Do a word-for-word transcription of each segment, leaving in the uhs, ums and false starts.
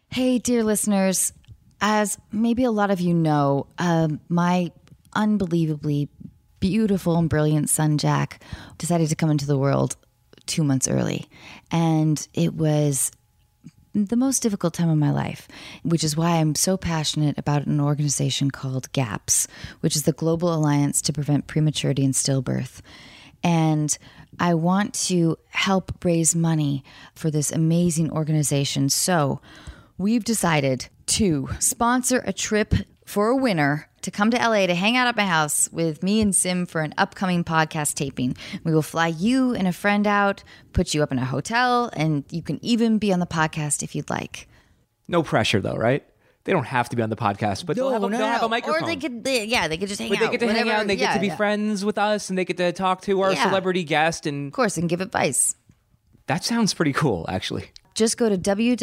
Hey, dear listeners, as maybe a lot of you know, um, my unbelievably beautiful and brilliant son, Jack, decided to come into the world two months early. And it was the most difficult time of my life, which is why I'm so passionate about an organization called GAPS, which is the Global Alliance to Prevent Prematurity and Stillbirth. And I want to help raise money for this amazing organization. So we've decided to sponsor a trip for a winner to come to L A to hang out at my house with me and Sim for an upcoming podcast taping. We will fly you and a friend out, put you up in a hotel, and you can even be on the podcast if you'd like. No pressure, though, right? They don't have to be on the podcast, but No, they'll, have a, no, they'll no. have a microphone. Or they could, they, yeah, they could just hang but out. they get to whatever. hang out and they get yeah, to be yeah. friends with us and they get to talk to our Yeah. celebrity guest. And Of course, and give advice. that sounds pretty cool, actually. Just go to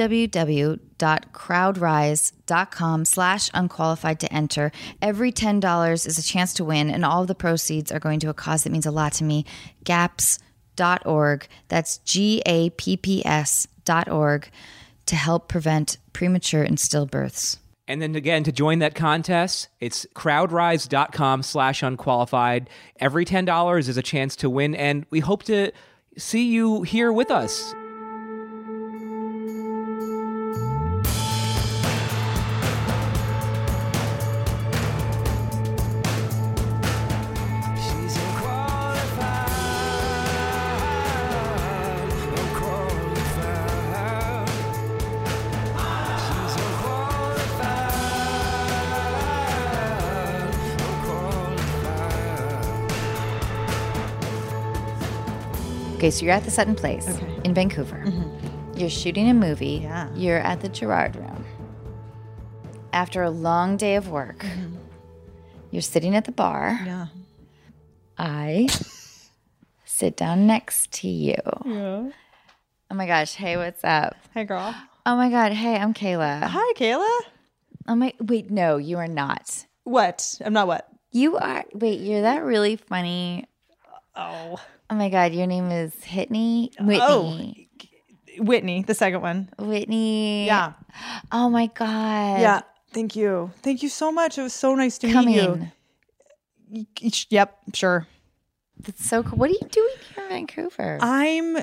www.crowdrise.com slash unqualified to enter. Every ten dollars is a chance to win, and all of the proceeds are going to a cause that means a lot to me, gaps dot org. That's G A P P S dot org to help prevent premature and stillbirths. And then again, to join that contest, it's crowdrise.com slash unqualified. Every ten dollars is a chance to win, and we hope to see you here with us. Okay, so you're at the Sutton Place Okay. in Vancouver. Mm-hmm. You're shooting a movie. Yeah. You're at the Gerard Room. After a long day of work, Mm-hmm. you're sitting at the bar. Yeah. I sit down next to you. Yeah. Oh my gosh, hey, what's up? Hey, girl. Oh my God, hey, I'm Kayla. Hi, Kayla. Oh my, wait, no, you are not. What? I'm not what? You are, wait, you're that really funny. Oh. Oh my God, your name is Whitney? Whitney. Oh. Whitney, the second one. Whitney. Yeah. Oh my God. Yeah. Thank you. Thank you so much. It was so nice to Come meet in. you. Y- Yep, sure. That's so cool. What are you doing here in Vancouver? I'm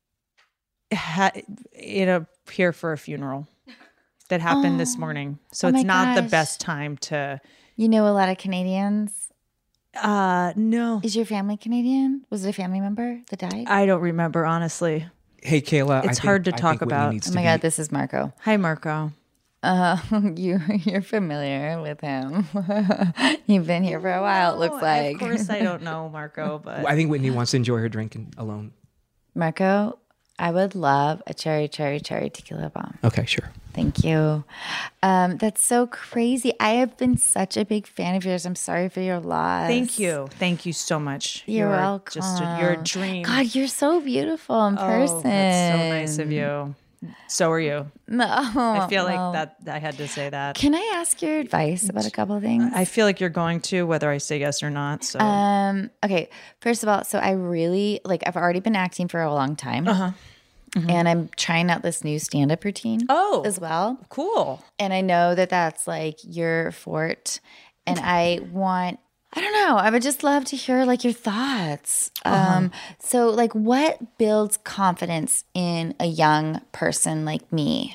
ha- in a here for a funeral that happened this morning. So Oh it's my not the gosh. best time to You know a lot of Canadians. uh no. Is your family Canadian? Was it a family member that died? I don't remember, honestly. Hey, Kayla. It's I think, hard to I talk think Whitney about. needs oh to my be- God, this is Marco. Hi, Marco. Uh, you, you're familiar with him. You've been here for a while, it looks Oh, like. Of course I don't know, Marco, but I think Whitney wants to enjoy her drink and- alone. Marco, I would love a cherry, cherry, cherry tequila bomb. Okay, sure. Thank you. Um, that's so crazy. I have been such a big fan of yours. I'm sorry for your loss. thank you. Thank you so much. You're, welcome. Just a, you're a dream. God, you're so beautiful in Oh, person. that's so nice of you. So are you. No, I feel no. like that I had to say that. Can I ask your advice about a couple of things? I feel like you're going to, whether I say yes or not. So Um, okay. First of all, so I really like I've already been acting for a long time. Uh-huh. And I'm trying out this new stand-up routine Oh. as well. cool. And I know that that's like your fort. And I want, I don't know, I would just love to hear like your thoughts. Uh-huh. Um, so like what builds confidence in a young person like me?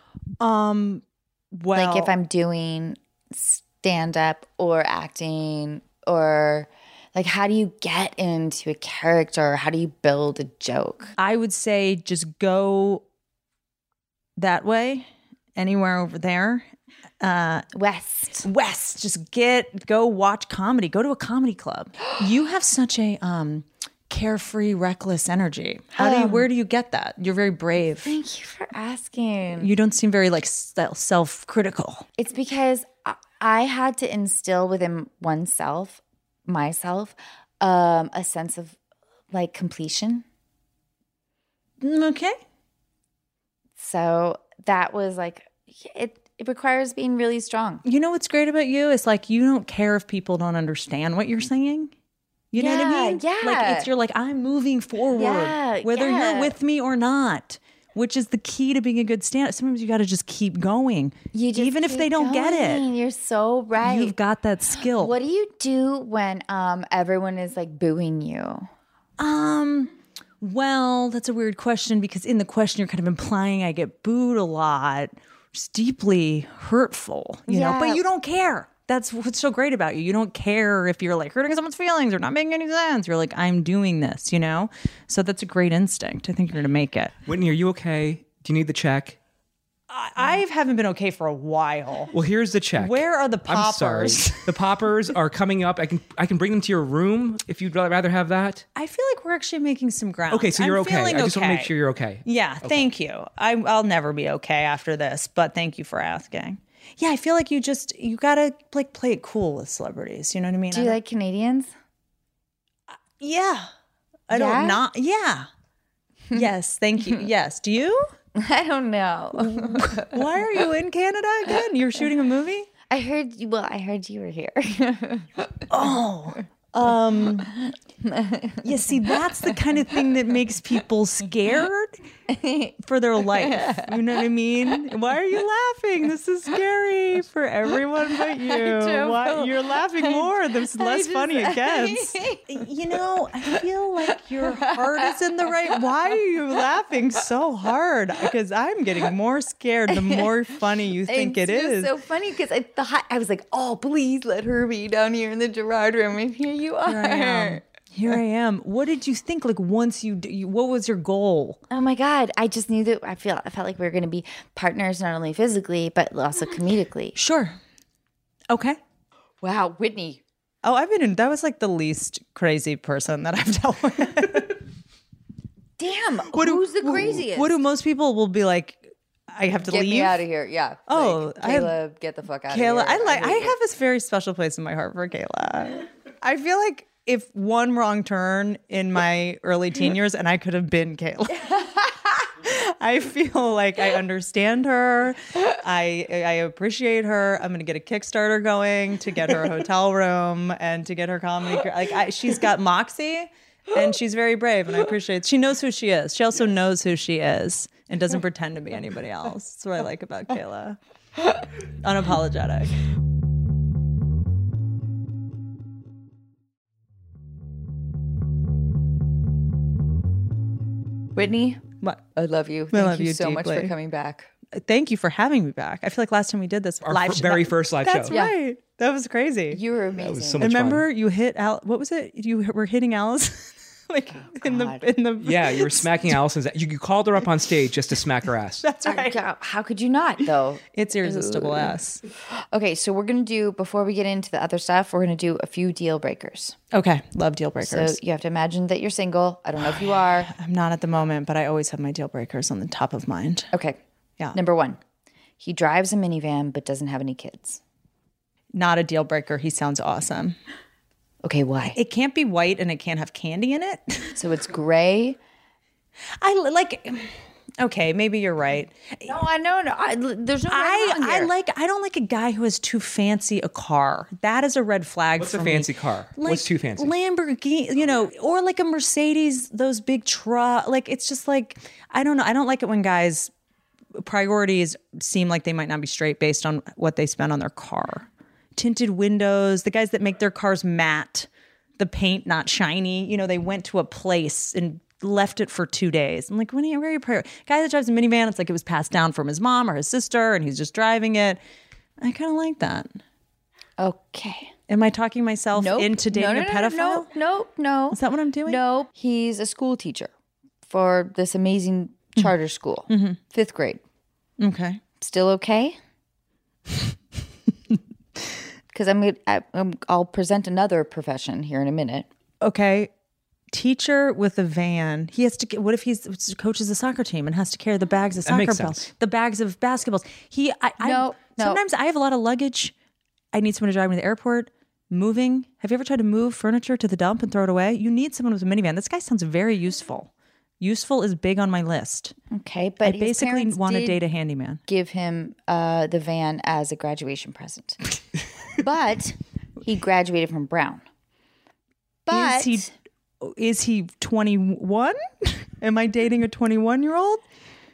Um well Like if I'm doing stand-up or acting or like how do you get into a character? How do you build a joke? I would say just go that way, anywhere over there. Uh West. West, just get go watch comedy. Go to a comedy club. You have such a um carefree, reckless energy. How do you where do you get that? You're very brave. Thank you for asking. You don't seem very like self-critical. It's because I- I had to instill within oneself, myself, um, a sense of like completion. Okay. So that was like, it, it requires being really strong. You know what's great about you? It's like you don't care if people don't understand what you're saying. You know what I Yeah, mean? yeah. Like it's you're like, I'm moving forward, Yeah, whether yeah. you're with me or not. which is the key to being a good stand-up. Sometimes you got to just keep going. You just even if keep they don't get going. it. You're so right. You've got that skill. What do you do when um everyone is like booing you? Um, well, that's a weird question because in the question you're kind of implying I get booed a lot. It's deeply hurtful, you Yeah. know, but you don't care. That's what's so great about you. You don't care if you're like hurting someone's feelings or not making any sense. You're like, I'm doing this, you know? So that's a great instinct. I think you're going to make it. Whitney, are you okay? Do you need the check? I, I haven't been okay for a while. Well, here's the check. Where are the I'm sorry. poppers? The poppers are coming up. I can I can bring them to your room if you'd rather have that. I feel like we're actually making some ground. Okay, so you're I'm okay. feeling I just want to make okay. sure you're okay. Yeah, thank you. I, I'll never be okay after this, but thank you for asking. Yeah, I feel like you just you gotta like play it cool with celebrities. You know what I mean? Do I you don't- like Canadians? Yeah, I Yeah? don't not. Yeah. Yes, thank you. Yes, do you? I don't know. Why are you in Canada again? You're shooting a movie? I heard you. Well, I heard you were here. Oh. Um, yeah, see, that's the kind of thing that makes people scared for their life. You know what I mean? Why are you laughing? This is scary for everyone but you. don't Why know. you're laughing more? The less just- funny it gets. You know, I feel like your heart is in the right. Why are you laughing so hard? Because I'm getting more scared the more funny you think it's it just is. so funny because I thought I was like, oh, please let her be down here in the Gerard room, and here you are. Here I am. Here I am. What did you think? Like once you, d- you what was your goal? Oh my God! I just knew that I feel I felt like we were going to be partners, not only physically but also comedically. Sure. Okay. Wow, Whitney. Oh, I've been in, that was like the least crazy person that I've dealt with. Damn, What do- who's the craziest? What do most people will be like, I have to Get leave? me out of here! Yeah. Oh, like, I have- Caleb, get the fuck out Kayla, of here! I like, I hate have this very special place in my heart for Kayla. I feel like if one wrong turn in my early teen years and I could have been Kayla. I feel like I understand her. I I appreciate her. I'm gonna get a Kickstarter going to get her a hotel room and to get her comedy. Like I, she's got moxie, and she's very brave, and I appreciate. She knows who she is. She also knows who she is and doesn't pretend to be anybody else. That's what I like about Kayla. Unapologetic. Whitney, What? I love you. Thank love you, you so much for deeply. coming back. Thank you for having me back. I feel like last time we did this Our live fir- show- very first live That's show. Yeah. right. That was crazy. You were amazing. was so much Remember you hit Al, what was it? You were hitting Alice like in the God. in the Yeah, you were smacking Allison's. You, you called her up on stage just to smack her ass. That's right. Uh, How could you not, though? It's irresistible ass. Okay, so we're gonna do before we get into the other stuff. We're gonna do a few deal breakers. Okay, love deal So breakers. you have to imagine that you're single. I don't know if you are. I'm not at the moment, but I always have my deal breakers on the top of mind. Okay. Yeah. Number one, he drives a minivan but doesn't have any kids. Not a deal breaker. He sounds awesome. Okay, why? It can't be white and it can't have candy in it. So it's gray. I li- like. Okay, maybe you're right. No, I know. No, I, there's no. I right or wrong I here. like I don't like a guy who has too fancy a car. That is a red flag. What's for a me. fancy car? Like What's too fancy? Lamborghini, you know, or like a Mercedes, those big truck. Like it's just like I don't know. I don't like it when guys priorities seem like they might not be straight based on what they spend on their car. Tinted windows, the guys that make their cars matte, the paint not shiny. You know, they went to a place and left it for two days. I'm like, when are you, where are your prior- guy that drives a minivan? It's like it was passed down from his mom or his sister, and he's just driving it. I kind of like that. Okay. Am I talking myself Nope. into dating no, no, a no, pedophile? No, no, no. Is that what I'm doing? No, he's a school teacher for this amazing charter school, fifth grade. Okay. Still okay? Because I'm, gonna- I, I'm, I'll present another profession here in a minute. Okay. Teacher with a van. He has to get, what if he's coaches a soccer team and has to carry the bags of That soccer makes balls, sense. the bags of basketballs. He, I, I No, no. sometimes I have a lot of luggage. I need someone to drive me to the airport. Moving. Have you ever tried to move furniture to the dump and throw it away? You need someone with a minivan. This guy sounds very useful. Useful is big on my list. Okay, but I his basically parents want to did date a handyman. give him uh, the van as a graduation present. But he graduated from Brown. But Is he is he twenty-one? Am I dating a twenty-one year old?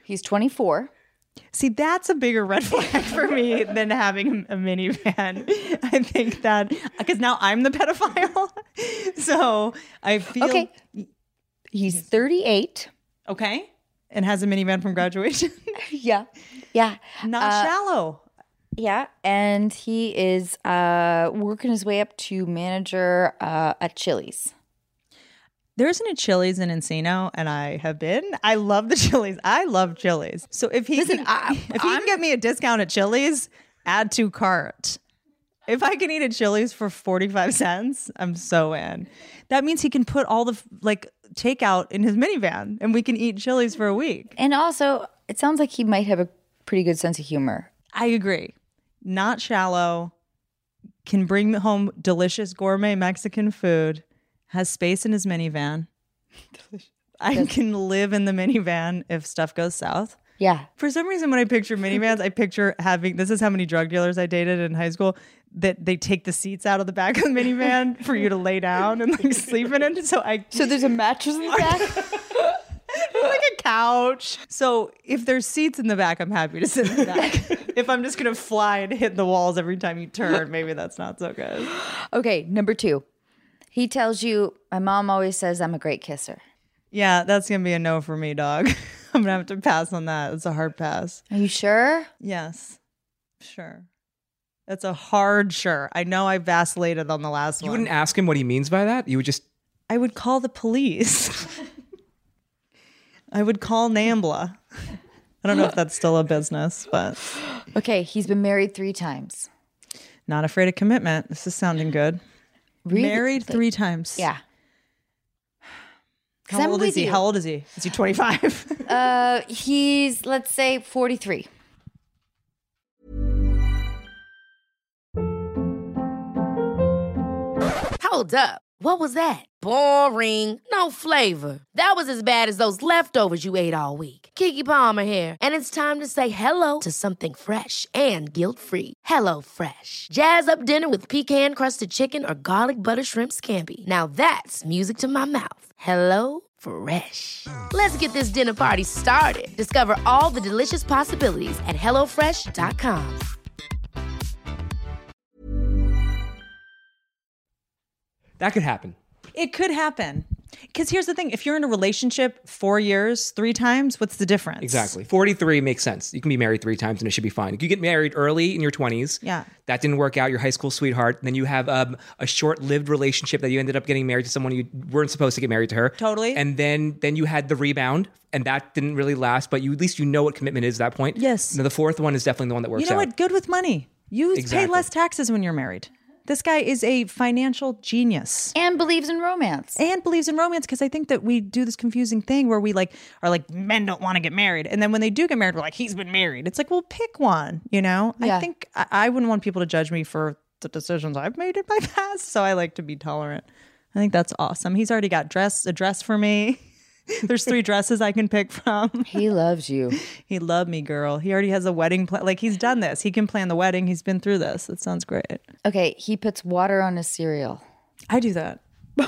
He's twenty-four. See, that's a bigger red flag for me than having a minivan. I think that because now I'm the pedophile. So I feel Okay. He's thirty-eight. okay, and has a minivan from graduation. Yeah. Yeah. Not Uh, shallow. Yeah. And he is uh, working his way up to manager uh, at Chili's. There isn't a Chili's in Encino, and I have been. I love the Chili's. I love Chili's. So if he Listen, can, I- if he can get me a discount at Chili's, add to cart. If I can eat at Chili's for forty-five cents, I'm so in. That means he can put all the like takeout in his minivan, and we can eat Chili's for a week. And also, it sounds like he might have a pretty good sense of humor. I agree. Not shallow. Can bring home delicious gourmet Mexican food. Has space in his minivan. I can live in the minivan if stuff goes south. Yeah. For some reason, when I picture minivans, I picture having, this is how many drug dealers I dated in high school, that they take the seats out of the back of the minivan for you to lay down and like sleep in it. So I, So there's a mattress in the back? like a couch. So if there's seats in the back, I'm happy to sit in the back. If I'm just going to fly and hit the walls every time you turn, maybe that's not so good. Okay, number two. He tells you, my mom always says I'm a great kisser. Yeah, that's going to be a no for me, dog. I'm going to have to pass on that. It's a hard pass. Are you sure? Yes. Sure. That's a hard sure. I know I vacillated on the last You one. wouldn't ask him what he means by that? You would just. I would call the police. I would call NAMBLA. I don't know if that's still a business, but Okay, he's been married three times. not afraid of commitment. This is sounding good. Really? Married three times. Yeah. How I'm old with is he? you. How old is he? Is he twenty-five? Uh, he's, let's say, forty-three. Hold up. What was that? Boring. No flavor. That was as bad as those leftovers you ate all week. Keke Palmer here, and it's time to say hello to something fresh and guilt-free. Hello Fresh. Jazz up dinner with pecan-crusted chicken or garlic butter shrimp scampi. Now that's music to my mouth. Hello Fresh. Let's get this dinner party started. Discover all the delicious possibilities at hello fresh dot com. That could happen. It could happen. Because here's the thing. If you're in a relationship four years, three times, what's the difference? Exactly. forty-three makes sense. You can be married three times and it should be fine. If you get married early in your twenties, Yeah. that didn't work out, your high school sweetheart, then you have um, a short-lived relationship that you ended up getting married to someone you weren't supposed to get married to her. Totally. And then then you had the rebound, and that didn't really last, but you at least you know what commitment is at that point. Yes. Now, the fourth one is definitely the one that works You know out. what? Good with money. You pay Exactly. less taxes when you're married. This guy is a financial genius. And believes in romance. And believes in romance, because I think that we do this confusing thing where we like are like, men don't want to get married, and then when they do get married, we're like, he's been married. It's like, well, pick one. You know, Yeah. I think I, I wouldn't want people to judge me for the decisions I've made in my past, so I like to be tolerant. I think that's awesome. He's already got dress a dress for me. There's three dresses I can pick from. He loves you. He loved me, girl. He already has a wedding plan. Like, he's done this. He can plan the wedding. He's been through this. It sounds great. Okay, he puts water on his cereal. I do that.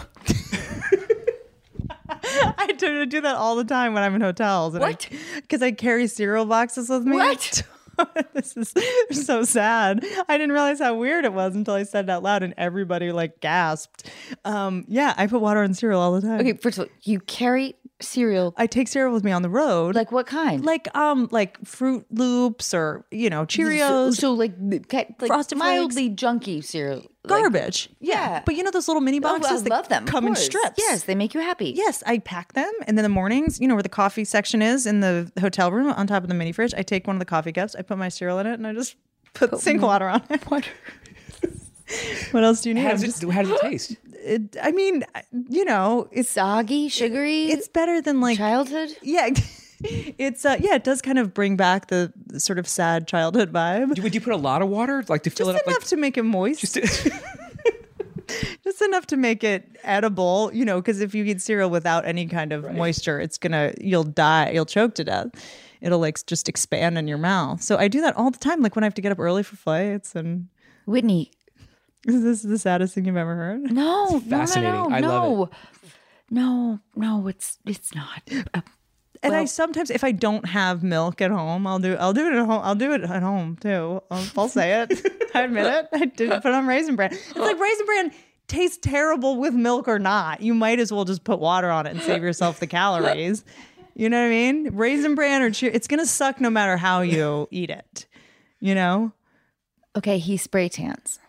I do, do that all the time when I'm in hotels. What? Because I, I carry cereal boxes with me. What? This is so sad. I didn't realize how weird it was until I said it out loud and everybody like gasped. Um, yeah, I put water in cereal all the time. Okay, first of all, you carry cereal. I take cereal with me on the road. Like what kind? like um like Fruit Loops or, you know, Cheerios. So, so like, like Frosted mildly junky cereal. Like- Garbage. yeah. Yeah. But you know those little mini Oh, boxes I that love them. of come in course. strips? Yes, they make you happy. Yes, I pack them, and then in the mornings, you know where the coffee section is in the hotel room on top of the mini fridge, I take one of the coffee cups, I put my cereal in it, and I just put sink water on it. What? What else do you need? How I'm does, just- it, how does it taste? it, I mean, you know, it's Soggy, sugary. it's better than like childhood. yeah. It's uh yeah, it does kind of bring back the, the sort of sad childhood vibe. Would you put a lot of water, like to fill Just it up? enough Like, to make it moist. just to- Just enough to make it edible, you know, because if you eat cereal without any kind of moisture, it's gonna, you'll die, you'll choke to death. It'll like just expand in your mouth. So I do that all the time, like when I have to get up early for flights. And Whitney, is this the saddest thing you've ever heard? no, no, fascinating. no, no, I no, love no, no, no. It's it's not. Uh, And Well- I sometimes, if I don't have milk at home, I'll do I'll do it at home. I'll do it at home too. I'll, I'll say it. I admit it. I did put on Raisin Bran. It's like Raisin Bran tastes terrible with milk or not. You might as well just put water on it and save yourself the calories. You know what I mean? Raisin Bran or cheer, it's gonna suck no matter how you eat it. You know? Okay, he spray tans.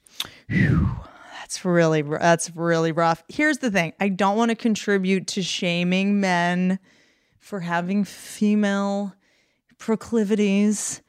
That's really that's really rough. Here's the thing. I don't want to contribute to shaming men for having female proclivities,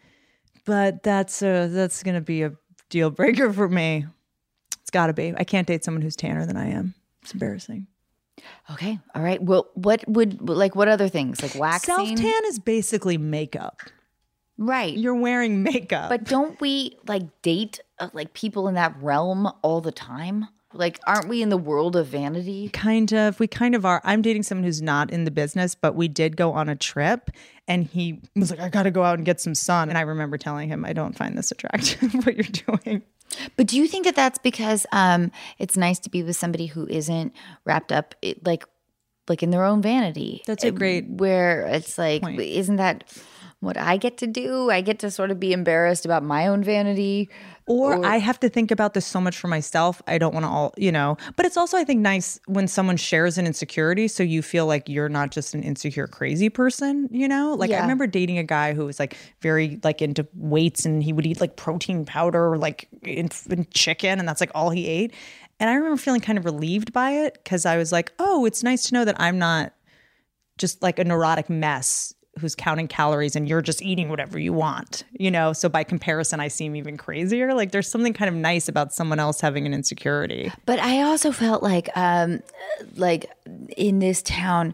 but that's a that's going to be a deal breaker for me. It's got to be. I can't date someone who's tanner than I am. It's embarrassing. Okay, all right. Well, what would like what other things like waxing? Self tan is basically makeup. Right. You're wearing makeup. But don't we like date uh, like people in that realm all the time? Like, aren't we in the world of vanity? Kind of. We kind of are. I'm dating someone who's not in the business, but we did go on a trip and he was like, I got to go out and get some sun. And I remember telling him, I don't find this attractive, what you're doing. But do you think that that's because um, it's nice to be with somebody who isn't wrapped up it, like like in their own vanity? That's a great where it's like, point. Isn't that what I get to do? I get to sort of be embarrassed about my own vanity. Or, Or- I have to think about this so much for myself. I don't want to all, you know, but it's also, I think, nice when someone shares an insecurity. So you feel like you're not just an insecure, crazy person, you know? Like I Yeah. remember dating a guy who was like very like into weights and he would eat like protein powder, like in, in chicken. And that's like all he ate. And I remember feeling kind of relieved by it because I was like, oh, it's nice to know that I'm not just like a neurotic mess who's counting calories and you're just eating whatever you want, you know? So by comparison, I seem even crazier. Like there's something kind of nice about someone else having an insecurity. But I also felt like, um, like in this town,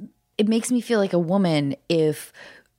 it makes me feel like a woman if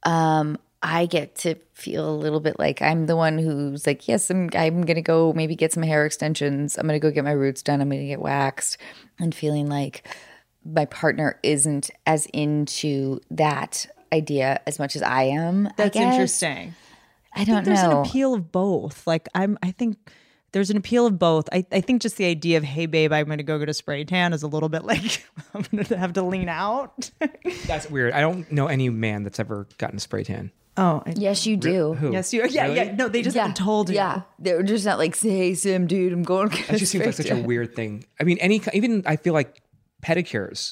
um, I get to feel a little bit like I'm the one who's like, yes, I'm, I'm going to go maybe get some hair extensions. I'm going to go get my roots done. I'm going to get waxed, and feeling like my partner isn't as into that idea as much as I am. I That's guess. interesting. I don't I think there's know. an appeal of both. Like I'm, I think there's an appeal of both. I, I think just the idea of, hey babe, I'm going to go get a spray tan is a little bit like I'm going to have to lean out. That's weird. I don't know any man that's ever gotten a spray tan. Oh, I, Yes, you do. Who? yes, you. Yeah, Really? yeah. No, they just haven't told you. Yeah, they're just not like, hey, Sim, dude, I'm going to get That a just seems like spray such a tan." weird thing. I mean, any even I feel like pedicures.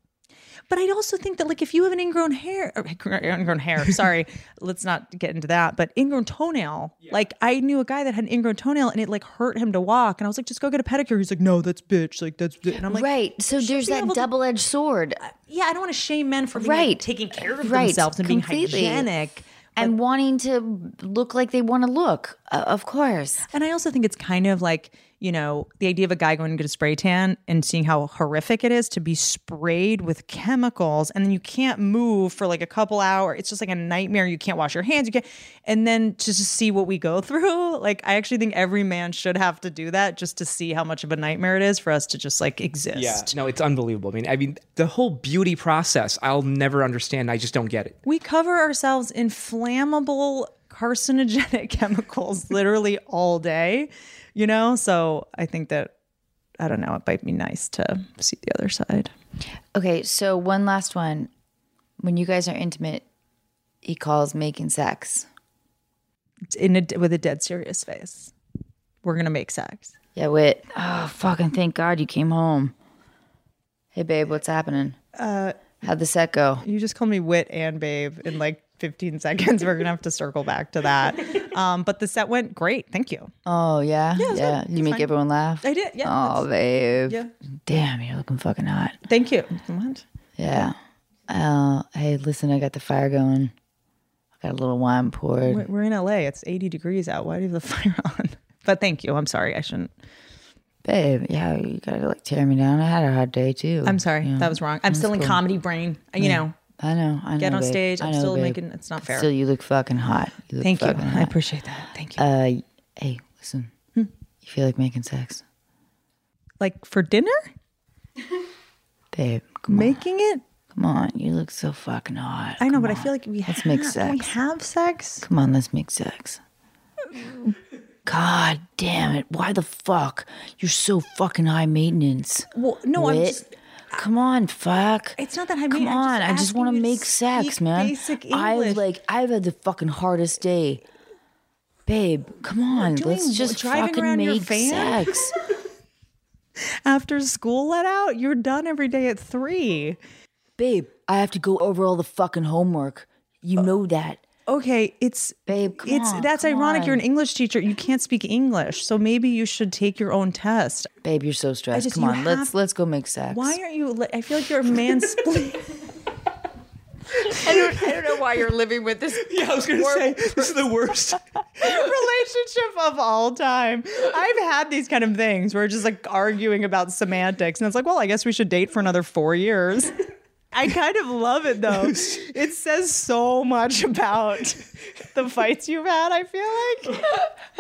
But I also think that like if you have an ingrown hair, or ingrown hair, sorry, let's not get into that. But ingrown toenail, like I knew a guy that had an ingrown toenail and it like hurt him to walk, and I was like, just go get a pedicure. He's like, no, that's bitch. Like that's bitch. And I'm like, Right. So there's be able that to- double-edged sword. yeah, I don't want to shame men for being, like, Right. taking care of Right. themselves and Completely. being hygienic. And wanting to look like they want to look, uh, of course. And I also think it's kind of like, you know, the idea of a guy going to get a spray tan and seeing how horrific it is to be sprayed with chemicals and then you can't move for like a couple hours. It's just like a nightmare. You can't wash your hands. You can't. And then to just see what we go through. Like, I actually think every man should have to do that just to see how much of a nightmare it is for us to just like exist. Yeah, no, it's unbelievable. I mean, I mean, the whole beauty process, I'll never understand. I just don't get it. We cover ourselves in flammable, carcinogenic chemicals literally all day, you know? So I think that, I don't know, it might be nice to see the other side. Okay, so one last one. When you guys are intimate, he calls making sex. In a, with a dead serious face. We're going to make sex. Yeah, wait. Oh, fucking thank God you came home. Hey, babe, what's happening? Uh, How'd the set go? You just called me wit and babe in like fifteen seconds. We're going to have to circle back to that. Um, but the set went great. Thank you. Oh, yeah? Yeah, it was yeah. good. You It's make fine. everyone laugh? I did, yeah, Oh, babe. Yeah. Damn, you're looking fucking hot. Thank you. What? Yeah. Uh, hey, listen, I got the fire going. I got a little wine poured. We're- We're in L A. It's eighty degrees out. Why do you have the fire on? But thank you. I'm sorry. I shouldn't. Babe, yeah, you gotta like tear me down. I had a hard day too. I'm sorry. Yeah. That was wrong. I'm still in cool. comedy brain. You know, I know. I know. get on babe. stage. I I'm know, still babe. making, it's not fair. Still, you look fucking hot. You look Thank you. fucking I hot. appreciate that. Thank you. Uh, hey, listen. Hmm. You feel like making sex, Like for dinner? babe? Come on, Making it? come on. You look so fucking hot. I know, Come but I on. feel like we let's have, make can we sex. have sex? Come on, let's make sex. God damn it! Why the fuck? You're so fucking high maintenance. Well, no, I'm Wit. just. Come on, fuck. It's not that I Come mean. on, I just asking want to you make sex, speak man. Basic English. I've like I've had the fucking hardest day. Babe, come on. doing Let's just driving fucking around your make van? sex. After school let out, you're done every day at three. Babe, I have to go over all the fucking homework. You know that. Okay, it's Babe, come it's on, that's come ironic. on. You're an English teacher. You can't speak English, so maybe you should take your own test. Babe, you're so stressed. just- Come you on, let's have- let's go make sex. Why aren't you? li- I feel like you're a mansplaining. I don't I don't know why you're living with this. Yeah, I was gonna say this is the worst. relationship of all time. I've had these kind of things where we're just like arguing about semantics, and it's like, well, I guess we should date for another four years. I kind of love it though. It says so much about the fights you've had, I feel like.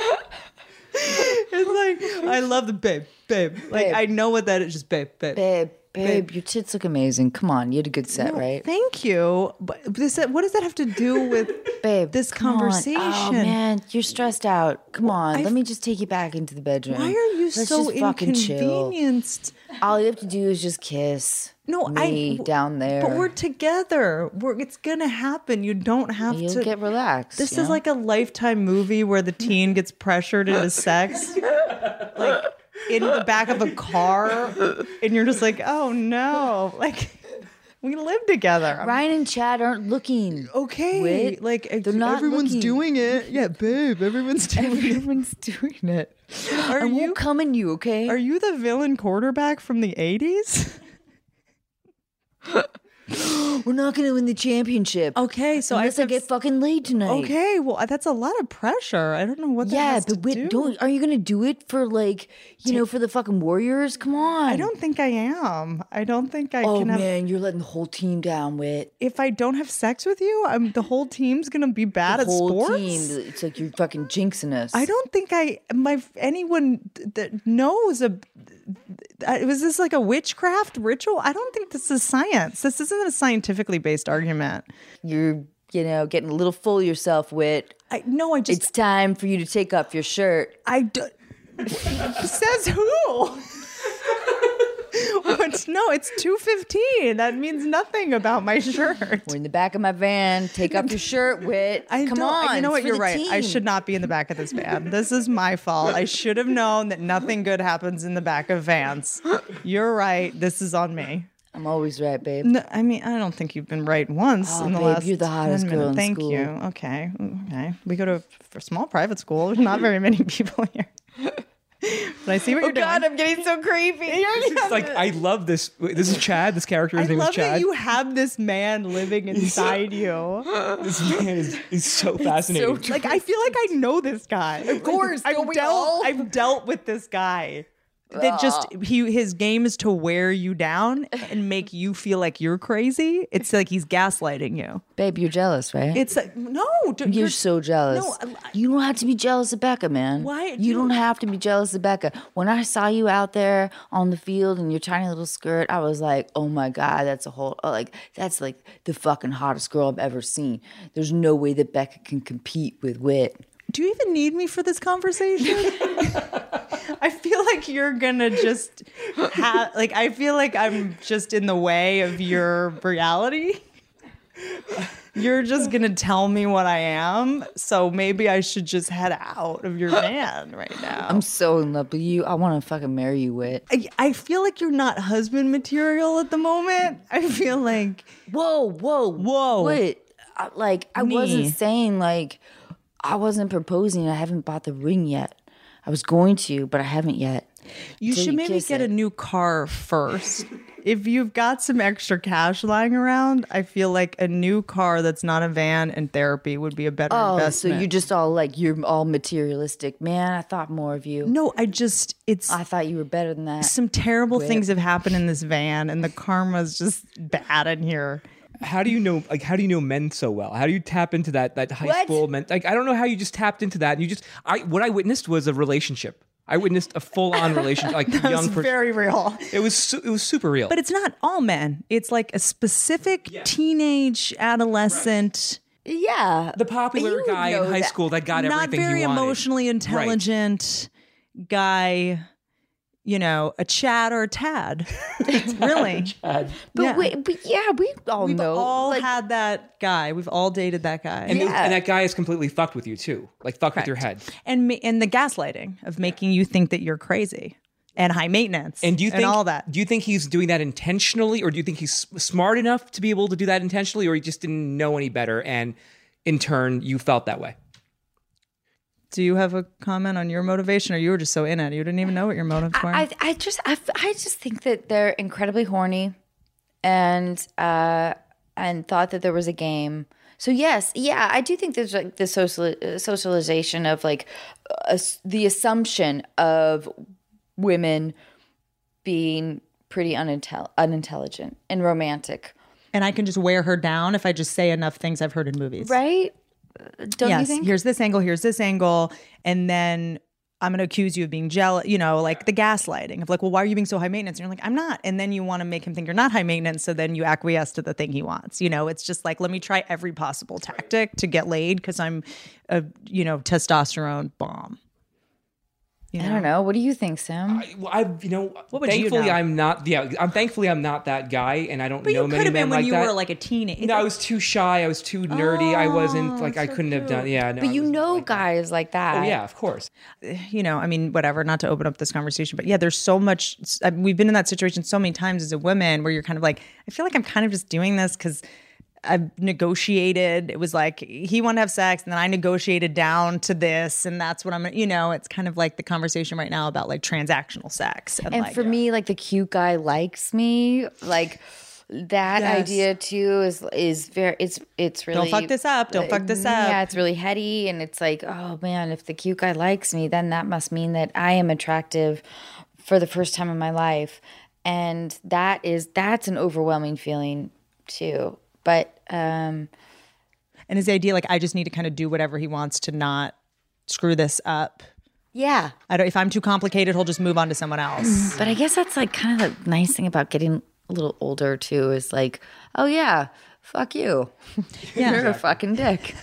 It's like, I love the babe, babe. Like, Babe. I know what that is, just babe, babe. Babe, babe, your tits look amazing. Come on, you had a good set, right? Thank you. But this, what does that have to do with Babe, this come on. conversation? Oh man, you're stressed out. Come on, I- let me just take you back into the bedroom. Why are you Let's so just fucking chill. inconvenienced? All you have to do is just kiss. No, me I down there. But we're together. We're it's gonna happen. You don't have You'll to get relaxed. This you is know? like a Lifetime movie where the teen gets pressured into sex, like in the back of a car, and you're just like, oh no, like we live together. Ryan and Chad aren't looking. Okay, Wait, like they're not everyone's looking. doing it. Yeah, babe, everyone's doing it. Everyone's doing it. Are I you won't come in you, okay? are you the villain quarterback from the eighties? We're not going to win the championship. Okay, so unless I, have get s- fucking laid tonight. Okay, well that's a lot of pressure. I don't know what that Yeah, has but to wait, do. don't. Are you going to do it for like, you know, for the fucking Warriors? Come on. I don't think I am. I don't think I Oh can have. man, you're letting the whole team down, Wit. If I don't have sex with you, I'm the whole team's gonna be bad The at whole sports. team. It's like you're fucking jinxing us. I don't think I my anyone that knows a. Was this like a witchcraft ritual? I don't think this is science. This isn't a scientifically based argument. You're, you know, getting a little full of yourself, Wit. I no, I just It's time for you to take off your shirt. I do, says who? But no, it's two fifteen. That means nothing about my shirt. We're in the back of my van. Take off your shirt, Wit. I Come don't- on. You know it's what? for You're the right. I team. should not be in the back of this van. This is my fault. I should have known that nothing good happens in the back of vans. You're right. This is on me. I'm always right, babe. No, I mean, I don't think you've been right once Oh, in the babe, last you're the hottest ten girl minutes. in Thank school. you. Okay. Okay. We go to a small private school. There's not very many people here. But I see what you're doing. I'm getting so creepy. It's like I love this. This is Chad. This character. His I name love is Chad. that you have this man living inside you. This man is, is so fascinating. Like I feel like I know this guy. Of course, I've don't we dealt. all? I've dealt with this guy. That just he his game is to wear you down and make you feel like you're crazy. It's like he's gaslighting you. Babe, you're jealous, right? It's like no, dude, You're so jealous. No, I- you don't have to be jealous of Becca, man. Why- You don't have to be jealous of Becca. When I saw you out there on the field in your tiny little skirt, I was like, oh my God, that's a whole, oh, like, that's like the fucking hottest girl I've ever seen. There's no way that Becca can compete with Wit. Do you even need me for this conversation? I feel like you're gonna just have like I feel like I'm just in the way of your reality. You're just gonna tell me what I am, so maybe I should just head out of your van right now. I'm so in love with you. I want to fucking marry you, Wit. I, I feel like you're not husband material at the moment. I feel like Whoa, whoa, Whoa. Wit. I, like, I Me. wasn't saying, like, I wasn't proposing. I haven't bought the ring yet. I was going to, but I haven't yet. you Till should you maybe kiss get it. a new car first. If you've got some extra cash lying around, I feel like a new car that's not a van and therapy would be a better Oh, so investment. you're just all like, you're all materialistic. Man, I thought more of you. No, I just it's I thought you were better than that. some terrible things have happened in this van and the karma's just bad in here. How do you know? Like, how do you know men so well? How do you tap into that that high What? school men? Like, I don't know how you just tapped into that. And you just, I what I witnessed was a relationship. I witnessed a full on relationship, like That young was person. very real. It was su- it was super real. But it's not all men. It's like a specific teenage adolescent, Yeah. the popular You would guy in know high that. school that got not everything very he wanted. emotionally intelligent guy. you know, a Chad or a Tad. Really. Chad. But, Yeah. we, but yeah, we all We've know. all like, had that guy. We've all dated that guy. And, Yeah. and that guy is completely fucked with you too. Like fucked with your head. and ma- and the gaslighting of making you think that you're crazy and high maintenance And do you think all that. Do you think he's doing that intentionally, or do you think he's s- smart enough to be able to do that intentionally, or he just didn't know any better, and in turn you felt that way? Do you have a comment on your motivation, or you were just so in it you didn't even know what your motives were? I, I just, I, I just think that they're incredibly horny, and uh, and thought that there was a game. So yes, yeah, I do think there's like the social socialization of like uh, the assumption of women being pretty unintel- unintelligent and romantic, and I can just wear her down if I just say enough things I've heard in movies. right? Don't yes, you think? here's this angle, here's this angle, and then I'm going to accuse you of being jealous, you know, like the gaslighting of like, well, why are you being so high maintenance? And you're like, I'm not. And then you want to make him think you're not high maintenance, so then you acquiesce to the thing he wants. You know, it's just like, let me try every possible tactic to get laid because I'm a, you know, testosterone bomb. You I don't know. What do you think, Sam? I, well, I you know, What would you thankfully know? I'm not. Yeah, I'm thankfully I'm not that guy, and I don't But know you many could have men been when like you that. were like a teenager. no, I was too shy. I was too nerdy. I wasn't Oh, like I so couldn't have done. cute. Yeah, no, but I you wasn't know like that. guys like that. Oh yeah, of course. you know, I mean, whatever, not to open up this conversation, but yeah, there's so much. I mean, we've been in that situation so many times as a woman where you're kind of like, I feel like I'm kind of just doing this because I've negotiated. It was like he wanted to have sex, and then I negotiated down to this, and that's what I'm, you know, it's kind of like the conversation right now about like transactional sex. And, And like, for me, like the cute guy likes me, like that Yes. idea too is is very it's it's really fuck this up, don't fuck this up. Yeah, it's really heady, and it's like, oh man, if the cute guy likes me, then that must mean that I am attractive for the first time in my life, and that is that's an overwhelming feeling too. But um, and his idea, like, I just need to kind of do whatever he wants to not screw this up. yeah, I don't, if I'm too complicated, he'll just move on to someone else. but I guess that's like kind of the nice thing about getting a little older too is like, oh yeah, fuck you. Yeah. You're a fucking dick.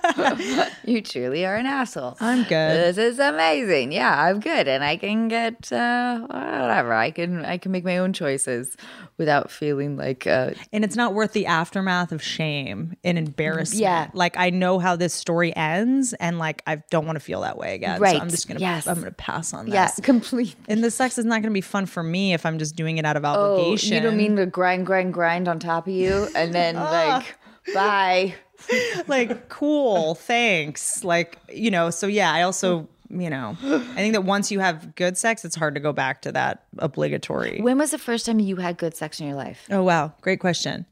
You truly are an asshole. I'm good. This is amazing. Yeah, I'm good, and I can get uh, whatever. I can I can make my own choices without feeling like uh, And it's not worth the aftermath of shame and embarrassment. Yeah. Like, I know how this story ends, and like I don't want to feel that way again. Right. So I'm just gonna Yes. I'm gonna pass on this. yeah, complete. And the sex is not gonna be fun for me if I'm just doing it out of Oh, obligation. you don't mean to grind, grind, grind on top of you, and then like bye. like, cool, thanks. Like, you know, so yeah, I also, you know, I think that once you have good sex, it's hard to go back to that obligatory. When was the first time you had good sex in your life? Oh, wow. Great question.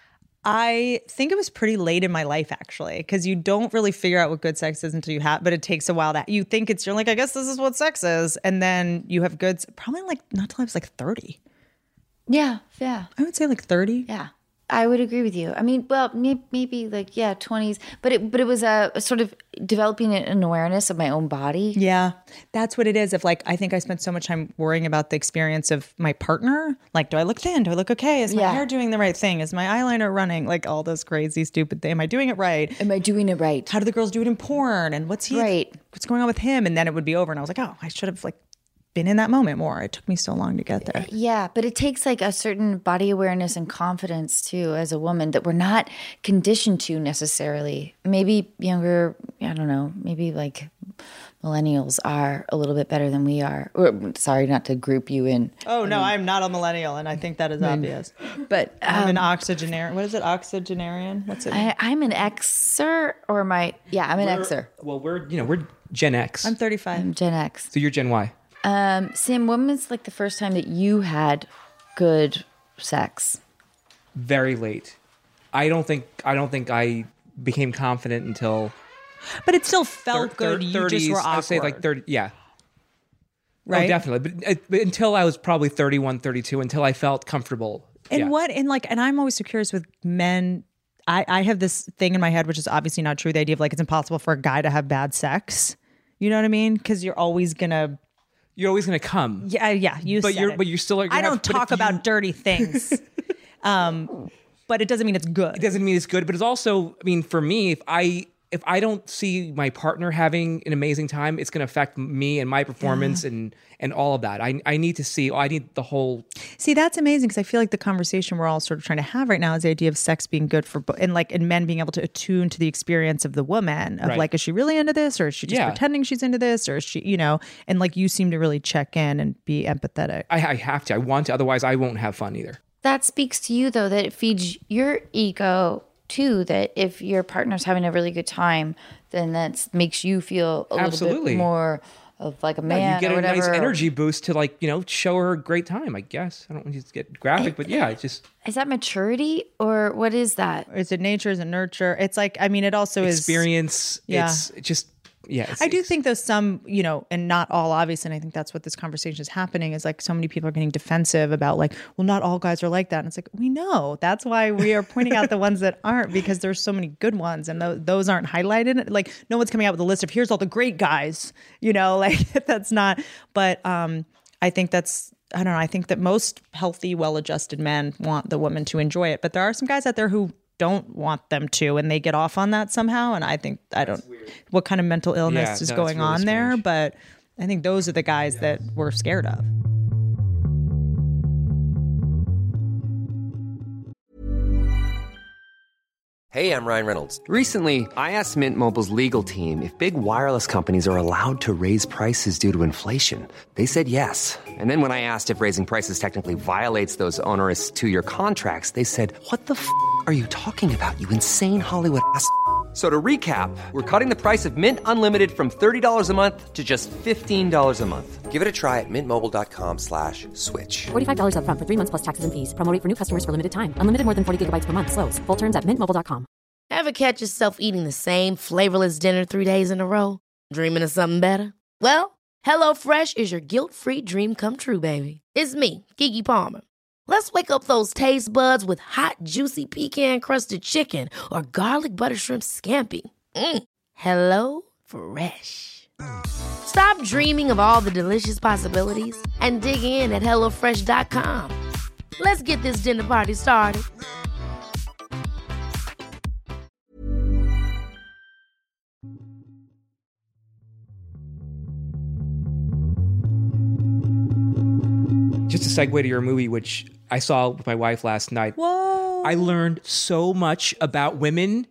I think it was pretty late in my life, actually, because you don't really figure out what good sex is until you have, but it takes a while to, you think it's, you're like, I guess this is what sex is. And then you have good, probably like, not till I was like thirty. Yeah, yeah. I would say like thirty. Yeah, I would agree with you. I mean, well, maybe, maybe like yeah, twenties, but it but it was a, a sort of developing an awareness of my own body. Yeah, that's what it is. If like, I think I spent so much time worrying about the experience of my partner. Like, do I look thin? Do I look okay? Is my Yeah. hair doing the right thing? Is my eyeliner running? Like all those crazy, stupid things. Am I doing it right? Am I doing it right? How do the girls do it in porn? And what's he? Right. What's going on with him? And then it would be over, and I was like, oh, I should have like been in that moment more. It took me so long to get there. Yeah, but it takes like a certain body awareness and confidence too as a woman that we're not conditioned to necessarily. Maybe younger, I don't know, maybe like millennials are a little bit better than we are. Or, sorry, not to group you in. Oh no, I'm not a millennial, and I think that is obvious. But I'm um, an octogenarian. What is it? Octogenarian? What's it? I, I'm an Xer or my, yeah, I'm an Xer. Well, we're you know we're Gen X. I'm thirty-five. I'm Gen X. so you're Gen Y. Um, Sam, when was like the first time that you had good sex? Very late. I don't think I don't think I became confident until But it still thir- felt good. thir- You just were awkward. I would say like thirty. Yeah. Right? Oh, definitely. But, uh, but until I was probably thirty-one, thirty-two, until I felt comfortable. And yeah. what, and like, and I'm always so curious with men. I, I have this thing in my head, which is obviously not true. The idea of like, it's impossible for a guy to have bad sex. You know what I mean? Because you're always going to, You're always going to come. yeah, yeah, you But said you're it. but you're still like I don't but if talk you- about dirty things. um, but it doesn't mean it's good. It doesn't mean it's good, but it's also, I mean, for me, if I if I don't see my partner having an amazing time, it's going to affect me and my performance yeah. and and all of that. I I need to see. Oh, I need the whole. See, that's amazing because I feel like the conversation we're all sort of trying to have right now is the idea of sex being good for and like and men being able to attune to the experience of the woman of right. like, is she really into this or is she just yeah. pretending she's into this or is she, you know, and like you seem to really check in and be empathetic. I, I have to. I want to. Otherwise, I won't have fun either. That speaks to you though. That it feeds your ego. Too, that if your partner's having a really good time, then that makes you feel a Absolutely. little bit more of like a man yeah, you get or a whatever. nice energy boost to like, you know, show her a great time, I guess. I don't want you to get graphic, but yeah, it's just... Is that maturity or what is that? Is it nature? Is it nurture? It's like, I mean, it also experience, is... Yeah. It's just... Yeah, it's, I do it's, think though some, you know, and not all obvious, and I think that's what this conversation is happening is like so many people are getting defensive about like, well, not all guys are like that. And it's like, we know. That's why we are pointing out the ones that aren't because there's so many good ones and th- those aren't highlighted. Like no one's coming out with a list of here's all the great guys, you know, like that's not, but um, I think that's, I don't know, I think that most healthy, well-adjusted men want the woman to enjoy it. But there are some guys out there who don't want them to and they get off on that somehow and I think I don't what kind of mental illness yeah, is no, going really on strange. there but I think those are the guys yeah. that we're scared of. Hey, I'm Ryan Reynolds. Recently, I asked Mint Mobile's legal team if big wireless companies are allowed to raise prices due to inflation. They said yes. And then when I asked if raising prices technically violates those onerous two-year contracts, they said, what the f*** are you talking about, you insane Hollywood ass f- So to recap, we're cutting the price of Mint Unlimited from thirty dollars a month to just fifteen dollars a month. Give it a try at mintmobile.com slash switch. forty-five dollars up front for three months plus taxes and fees. Promo rate for new customers for limited time. Unlimited more than forty gigabytes per month. Slows full terms at mint mobile dot com. Ever catch yourself eating the same flavorless dinner three days in a row? Dreaming of something better? Well, HelloFresh is your guilt-free dream come true, baby. It's me, Keke Palmer. Let's wake up those taste buds with hot, juicy pecan-crusted chicken or garlic butter shrimp scampi. Mm. Hello Fresh. Stop dreaming of all the delicious possibilities and dig in at hello fresh dot com. Let's get this dinner party started. Just a segue to your movie, which I saw with my wife last night. Whoa. I learned so much about women.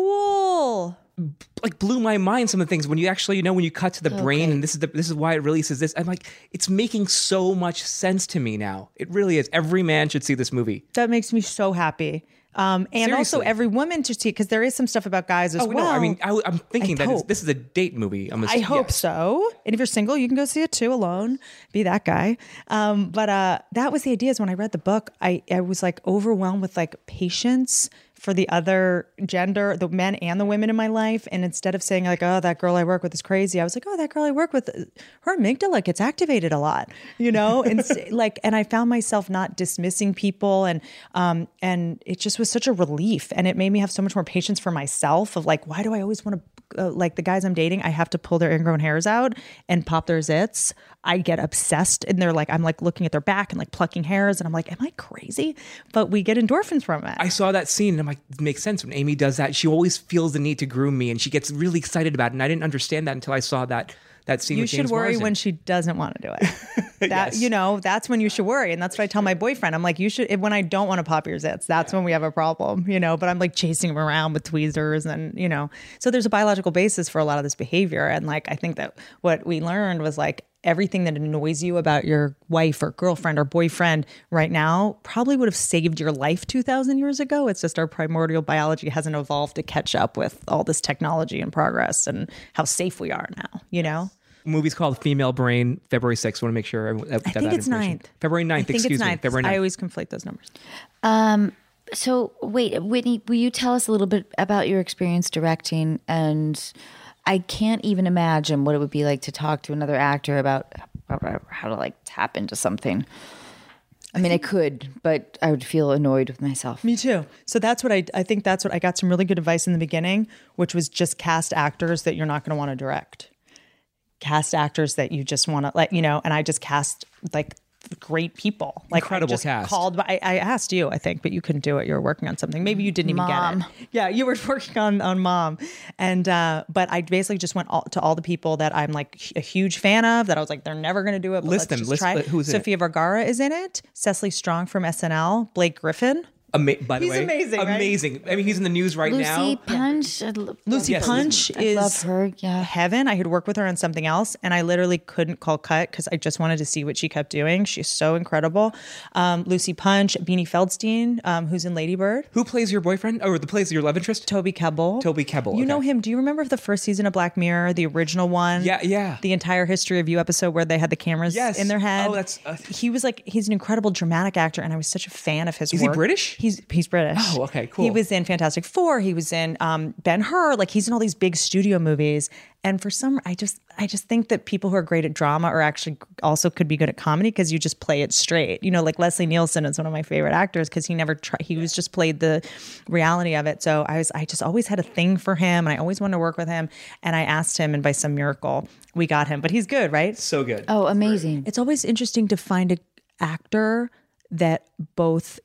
Cool. Like blew my mind some of the things when you actually, you know, when you cut to the Okay. brain and this is the, this is why it releases this. I'm like, it's making so much sense to me now. It really is. Every man should see this movie. That makes me so happy. Um, and also Seriously. every woman to see, because there is some stuff about guys as Oh, well. no, I mean, I, I'm thinking I that it's, hope. this is a date movie. I'm I hope yes. so. And if you're single, you can go see it too alone. Be that guy. Um, but uh, that was the idea is when I read the book, I, I was like overwhelmed with like patience for the other gender, the men and the women in my life. And instead of saying like, oh, that girl I work with is crazy, I was like, oh, that girl I work with, her amygdala gets activated a lot, you know? And s- like, and I found myself not dismissing people. And, um, and it just was such a relief. And it made me have so much more patience for myself of like, why do I always want to, uh, like the guys I'm dating, I have to pull their ingrown hairs out and pop their zits. I get obsessed and they're like, I'm like looking at their back and like plucking hairs. And I'm like, am I crazy? But we get endorphins from it. I saw that scene and I'm like, it makes sense. When Amy does that, she always feels the need to groom me and she gets really excited about it. And I didn't understand that until I saw that that scene You with should James worry Marsden. when she doesn't want to do it. That Yes. you know, that's when you should worry, and that's what I tell my boyfriend. I'm like, you should. When I don't want to pop your zits, that's when we have a problem, you know. But I'm like chasing him around with tweezers, and you know, so there's a biological basis for a lot of this behavior. And like, I think that what we learned was like everything that annoys you about your wife or girlfriend or boyfriend right now probably would have saved your life two thousand years ago. It's just our primordial biology hasn't evolved to catch up with all this technology and progress and how safe we are now, you know. Movie's called Female Brain, February sixth. I want to make sure I, I think it's ninth. February ninth, I think excuse it's me. ninth. February ninth. I always conflate those numbers. Um, so wait, Whitney, will you tell us a little bit about your experience directing? And I can't even imagine what it would be like to talk to another actor about how to like tap into something. I mean, I could, but I would feel annoyed with myself. Me too. So that's what I, I think that's what I got some really good advice in the beginning, which was just cast actors that you're not going to want to direct. Cast actors that you just want to let, you know, and I just cast like great people. Like Incredible I just cast. called, I, I asked you, I think, but you couldn't do it. You were working on something. Maybe you didn't even Mom. get it. Yeah, you were working on on Mom, and uh, but I basically just went all, to all the people that I'm like a huge fan of. That I was like, they're never going to do it. But List let's them. just List- try it. who's in it? Sofia Vergara is in it. Cecily Strong from S N L. Blake Griffin. Ama- by the He's way, amazing, right? amazing. I mean, he's in the news right Lucy now. Punch. I love- Lucy Yes, Punch I is love her. Yeah. heaven. I had worked with her on something else, and I literally couldn't call cut because I just wanted to see what she kept doing. She's so incredible. Um, Lucy Punch, Beanie Feldstein, um, who's in Lady Bird. Who plays your boyfriend or the plays your love interest? Toby Kebbell. Toby Kebbell, You know okay. him. Do you remember the first season of Black Mirror, the original one? Yeah, yeah. The entire History of You episode where they had the cameras Yes. in their head. Oh, that's, uh, he was like, he's an incredible dramatic actor, and I was such a fan of his Is he work. British? He's he's British. Oh, okay, cool. He was in Fantastic Four. He was in um, Ben-Hur. Like he's in all these big studio movies. And for some, I just I just think that people who are great at drama are actually also could be good at comedy because you just play it straight. You know, like Leslie Nielsen is one of my favorite actors because he never tried. He was just played the reality of it. So I was I just always had a thing for him, and I always wanted to work with him. And I asked him, and by some miracle, we got him. But he's good, right? So good. Oh, amazing. It's always interesting to find an actor that both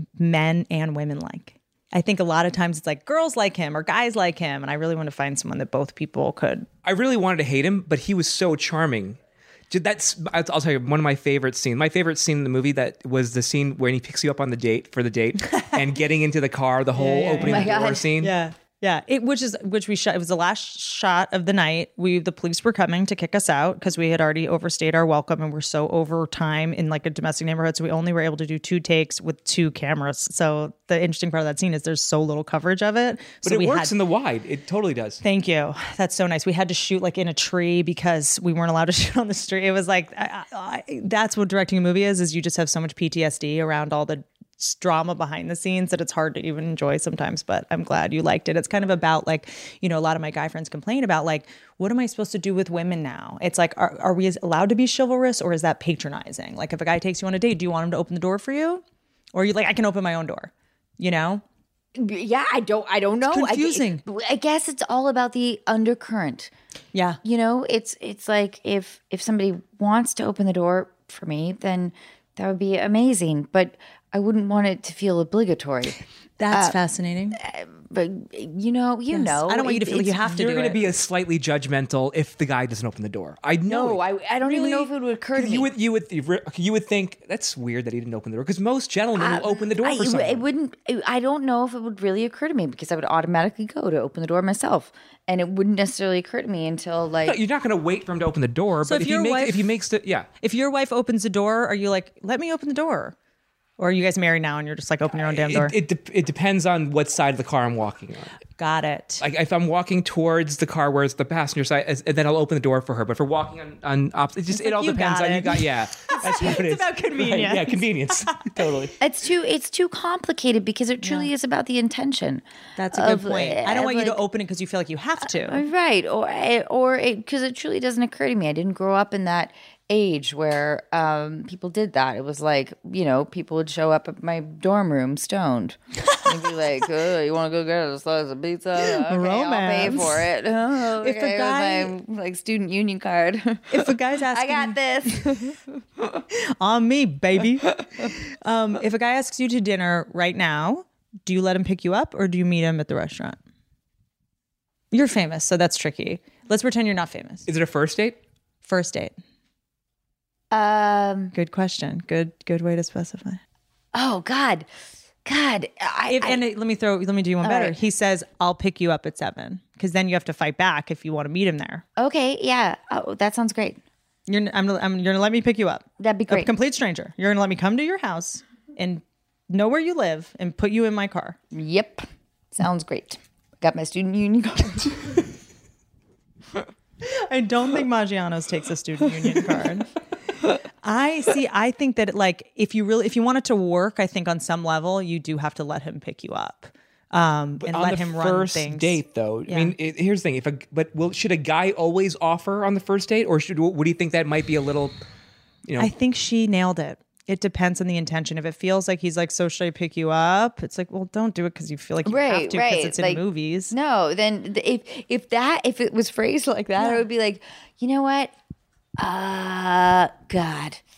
men and women like. I think a lot of times it's like girls like him or guys like him. And I really want to find someone that both people could. I really wanted to hate him, but he was so charming. Dude, That's I'll tell you one of my favorite scenes. My favorite scene in the movie that was the scene where he picks you up on the date for the date and getting into the car, the whole yeah, opening yeah. the Oh my door God. scene. Yeah. Yeah, it which is which we shot. It was the last shot of the night. We the police were coming to kick us out because we had already overstayed our welcome and we're so over time in like a domestic neighborhood. So we only were able to do two takes with two cameras. So the interesting part of that scene is there's so little coverage of it. But so it we works had, in the wide. It totally does. Thank you. That's so nice. We had to shoot like in a tree because we weren't allowed to shoot on the street. It was like I, I, that's what directing a movie is. Is you just have so much P T S D around all the drama behind the scenes that it's hard to even enjoy sometimes, but I'm glad you liked it. It's kind of about like, you know, a lot of my guy friends complain about like, what am I supposed to do with women now? It's like, are, are we allowed to be chivalrous or is that patronizing? Like if a guy takes you on a date, do you want him to open the door for you? Or are you like, I can open my own door, you know? Yeah, I don't. I don't know. I- confusing. I, guess it's all about the undercurrent. Yeah. You know, it's it's like if if somebody wants to open the door for me, then that would be amazing. But I wouldn't want it to feel obligatory. That's fascinating. But you know, you know, I don't want you to feel like you it's- have to You're do going it. to be a slightly judgmental if the guy doesn't open the door. I know. No, it. I, I don't even know if it would occur to 'Cause me. You would, you would, you would think that's weird that he didn't open the door because most gentlemen will open the door I, for someone. It wouldn't. I don't know if it would really occur to me because I would automatically go to open the door myself, and it wouldn't necessarily occur to me until like. No, you're not going to wait for him to open the door. So but if if, your he makes, wife- if he makes the yeah, If your wife opens the door, are you like, let me open the door? Or are you guys married now and you're just like, open your own damn door? it, it de- it depends on what side of the car I'm walking on. Got it. Like if I'm walking towards the car where it's the passenger side, as- then I'll open the door for her. But if we're walking on, on opposite, it just it like, all you depends got on you it. got yeah. That's what it is. about convenience. Right, yeah, convenience. Totally. It's too. It's too complicated because it truly is about the intention. That's a good of, point. uh, I don't want you to like- open it because you feel like you have to. Right, or or because it, it truly doesn't occur to me. I didn't grow up in that age where um, people did that. It was like, you know, people would show up at my dorm room stoned and be like, oh, you want to go get a slice of pizza? Okay, I'll pay Romance. for it. Oh, If a okay, with guy- my like student union card. If a guy's I asking, got this. on me, baby. um, if a guy asks you to dinner right now, do you let him pick you up or do you meet him at the restaurant? You're famous, so that's tricky. Let's pretend you're not famous. Is it a first date? First date. Um. Good question. Good, good way to specify. Oh God, God. I, If, I- and it- let me throw. Let me do you one All better. right. He says, "I'll pick you up at seven," because then you have to fight back if you want to meet him there. okay. Yeah. Oh, that sounds great. You're, I'm, I'm, you're gonna let me pick you up. That'd be A great. complete stranger. You're gonna let me come to your house and know where you live and put you in my car. Yep. Sounds great. Got my student union card. I don't think Maggiano's takes a student union card. I see. I think that like if you really if you want it to work, I think on some level you do have to let him pick you up um, and on let the him first run things. date, though. Yeah. I mean, it, here's the thing: if a but will should a guy always offer on the first date, or should what do you think that might be a little, you know? I think she nailed it. It depends on the intention. If it feels like he's like, so should I pick you up? It's like, well, don't do it because you feel like you have Right, to because right. it's in Like, movies. No, then th- if if that if it was phrased like that, I would be like, you know what? Uh God,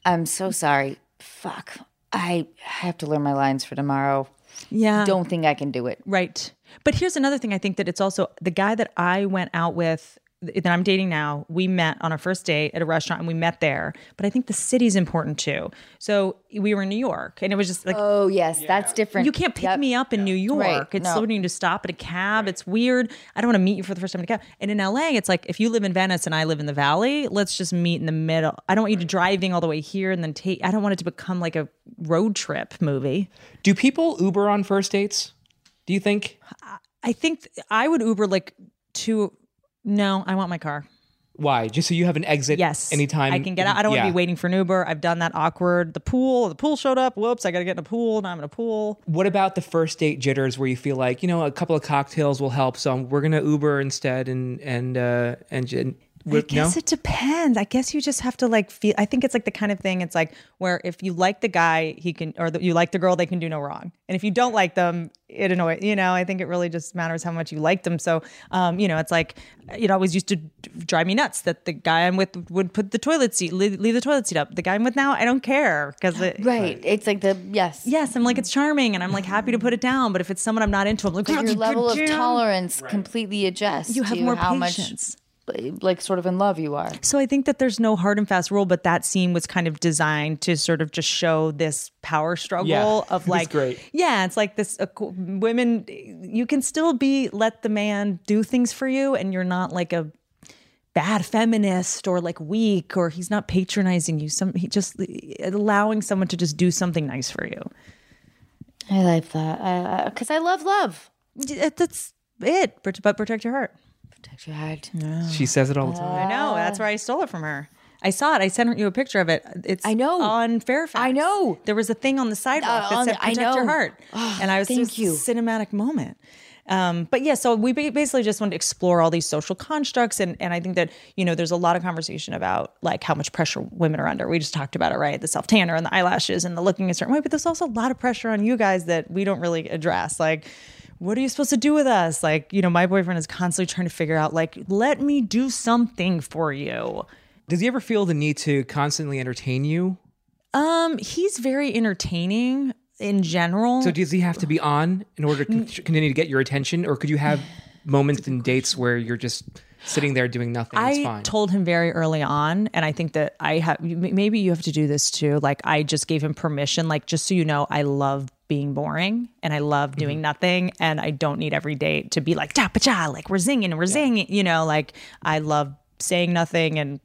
I'm so sorry. Fuck. I have to learn my lines for tomorrow. Yeah. Don't think I can do it. Right. But here's another thing. I think that it's also the guy that I went out with that I'm dating now, we met on our first date at a restaurant and we met there. But I think the city's important too. So we were in New York and it was just like, Oh, yes. That's different. you can't pick Yep. me up in New York. Right. It's No. so you need to stop at a cab. It's weird. I don't want to meet you for the first time in a cab. And in L A, it's like if you live in Venice and I live in the Valley, let's just meet in the middle. I don't want you to driving all the way here and then take. I don't want it to become like a road trip movie. Do people Uber on first dates? Do you think? I think I would Uber like to. No, I want my car. Why? Just so you have an exit Yes. anytime? I can get out. I don't want Yeah. to be waiting for an Uber. I've done that awkward. The pool, the pool showed up. Whoops, I got to get in a pool. Now I'm in a pool. What about the first date jitters where you feel like, you know, a couple of cocktails will help, so we're going to Uber instead and, and, uh, and, and I guess no? it depends. I guess you just have to like feel. I think it's like the kind of thing. It's like where if you like the guy, he can, or the, you like the girl, they can do no wrong. And if you don't like them, it annoys. You know, I think it really just matters how much you like them. So, um, you know, it's like it always used to drive me nuts that the guy I'm with would put the toilet seat, leave, leave the toilet seat up. The guy I'm with now, I don't care because Right. It's like the, yes. yes, I'm like it's charming and I'm like happy to put it down. But if it's someone I'm not into, I'm like But "Oh, your good level of jam." tolerance completely adjusts You have to more how patience. much, like, sort of in love you are. So I think that there's no hard and fast rule, but that scene was kind of designed to sort of just show this power struggle Yeah, of it's like, great. yeah, it's like this uh, co- women, you can still be, let the man do things for you and you're not like a bad feminist or like weak, or he's not patronizing you. Some, he just allowing someone to just do something nice for you. I like that. Because I love love. It- That's it, but but protect your heart. Protect your heart. She says it all the time. I know. That's where I stole it from her. I saw it. I sent you a picture of it. It's I know. on Fairfax. I know. There was a thing on the sidewalk Uh, that on said the- I "Protect your know. heart," Oh, and I was thank just you. cinematic moment. Um, but yeah, so we ba- basically just wanted to explore all these social constructs, and and I think that you know there's a lot of conversation about like how much pressure women are under. We just talked about it, right? The self tanner and the eyelashes and the looking a certain way, but there's also a lot of pressure on you guys that we don't really address, like. What are you supposed to do with us? Like, you know, my boyfriend is constantly trying to figure out, like, let me do something for you. Does he ever feel the need to constantly entertain you? Um, he's very entertaining in general. So does he have to be on in order to con- continue to get your attention? Or could you have moments and dates where you're just sitting there doing nothing? It's I fine. told him very early on, and I think that I have, maybe you have to do this too. Like, I just gave him permission, like, just so you know, I love being boring and I love doing nothing, and I don't need every date to be like, cha pa cha, like we're zinging and we're zinging, you know, like I love saying nothing, and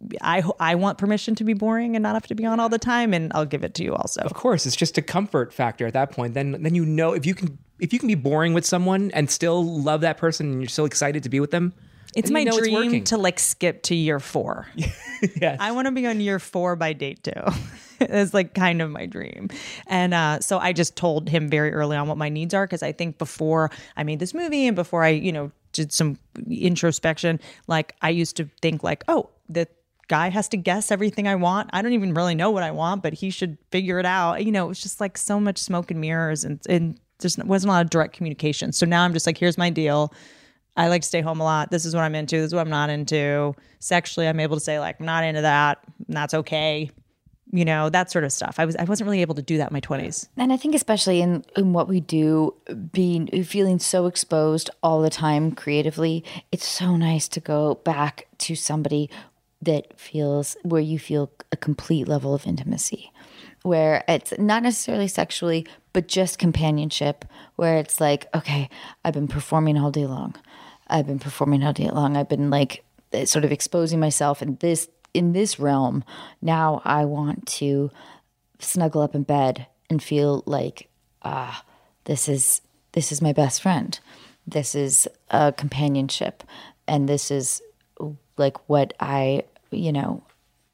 I I want permission to be boring and not have to be on all the time, and I'll give it to you also. Of course, it's just a comfort factor at that point. Then then you know if you can if you can be boring with someone and still love that person and you're still excited to be with them. It's then my you know dream working. to like skip to year four. Yes. I want to be on year four by date two. It's like kind of my dream. And uh, so I just told him very early on what my needs are, because I think before I made this movie and before I, you know, did some introspection, like I used to think like, oh, the guy has to guess everything I want. I don't even really know what I want, but he should figure it out. You know, it was just like so much smoke and mirrors, and, and there's wasn't a lot of direct communication. So now I'm just like, here's my deal. I like to stay home a lot. This is what I'm into. This is what I'm not into. Sexually, I'm able to say like, I'm not into that. And that's okay. You know, that sort of stuff. I was I wasn't really able to do that in my twenties. And I think especially in, in what we do, being feeling so exposed all the time creatively, it's so nice to go back to somebody that feels where you feel a complete level of intimacy, where it's not necessarily sexually, but just companionship, where it's like, okay, I've been performing all day long. I've been performing all day long. I've been like sort of exposing myself in this in this realm. Now I want to snuggle up in bed and feel like, ah, this is this is my best friend. This is a companionship, and this is like what I, you know,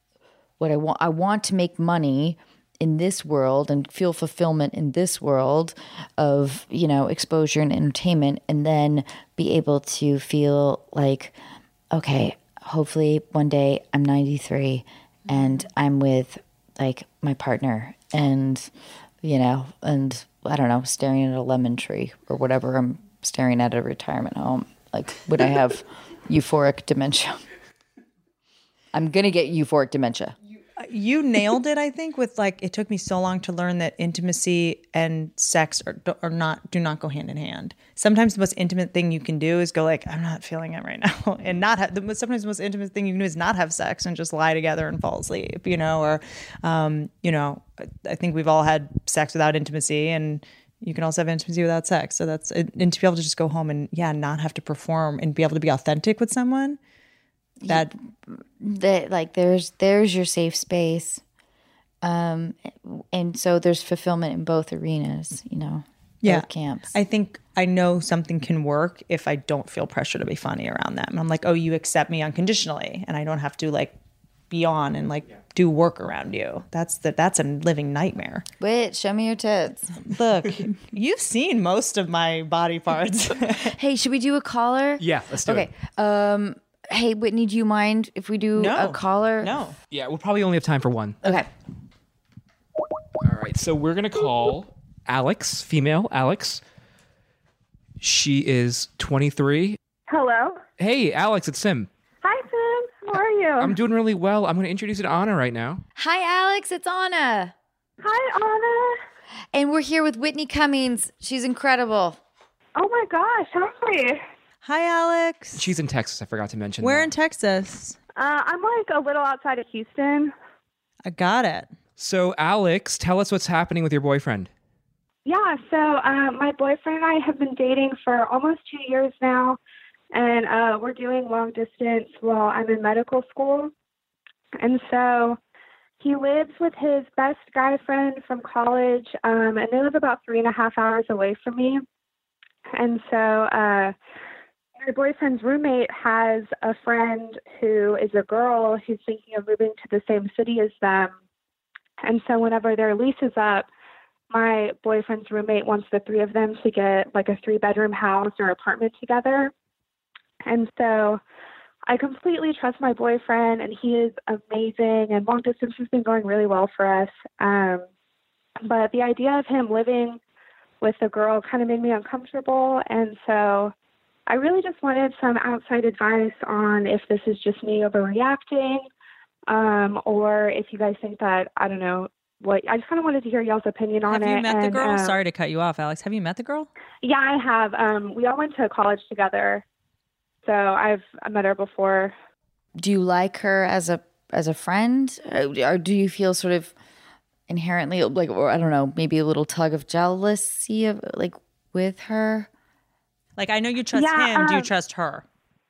what I want. I want to make money in this world and feel fulfillment in this world of, you know, exposure and entertainment, and then be able to feel like, okay, hopefully one day I'm ninety-three and I'm with like my partner, and, you know, and I don't know, staring at a lemon tree or whatever I'm staring at at a retirement home. Like, would I have euphoric dementia? I'm going to get euphoric dementia. You nailed it, I think, with like, it took me so long to learn that intimacy and sex are, are not, do not go hand in hand. Sometimes the most intimate thing you can do is go like, I'm not feeling it right now. And not have, the, sometimes the most intimate thing you can do is not have sex and just lie together and fall asleep, you know, or, um, you know, I think we've all had sex without intimacy, and you can also have intimacy without sex. So that's, and to be able to just go home and yeah, not have to perform and be able to be authentic with someone. That that like there's there's your safe space, um, and so there's fulfillment in both arenas. You know, yeah, both camps. I think I know something can work if I don't feel pressure to be funny around them. I'm like, oh, you accept me unconditionally, and I don't have to like be on and like do work around you. That's the that's a living nightmare. Wait, show me your tits. Look, you've seen most of my body parts. Hey, should we do a caller? Yeah, let's do okay. it. Um. Hey, Whitney, do you mind if we do No. a caller? No. Yeah, we'll probably only have time for one. Okay. All right, so we're going to call Alex, female Alex. She is twenty-three. Hello. Hey, Alex, it's Sim. Hi, Sim. How are you? I'm doing really well. I'm going to introduce you to Anna right now. Hi, Alex. It's Anna. Hi, Anna. And we're here with Whitney Cummings. She's incredible. Oh, my gosh. Hi. Hi, Alex. She's in Texas. I forgot to mention Where that. in Texas? Uh, I'm like a little outside of Houston. I got it. So, Alex, tell us what's happening with your boyfriend. Yeah, so uh, my boyfriend and I have been dating for almost two years now, and uh, we're doing long distance while I'm in medical school. And so he lives with his best guy friend from college, um, and they live about three and a half hours away from me. And so uh, my boyfriend's roommate has a friend who is a girl who's thinking of moving to the same city as them. And so whenever their lease is up, my boyfriend's roommate wants the three of them to get like a three-bedroom house or apartment together. And so I completely trust my boyfriend, and he is amazing, and long distance has been going really well for us. Um, but the idea of him living with a girl kind of made me uncomfortable, and so I really just wanted some outside advice on if this is just me overreacting, um, or if you guys think that, I don't know, what I just kind of wanted to hear y'all's opinion on Have it. you met the and, girl? um, Sorry to cut you off, Alex. Have you met the girl? Yeah, I have. Um, we all went to college together, so I've I met her before. Do you like her as a as a friend, Uh, or do you feel sort of inherently like, or I don't know, maybe a little tug of jealousy of like with her? Like, I know you trust Yeah, him. Do you um, trust her?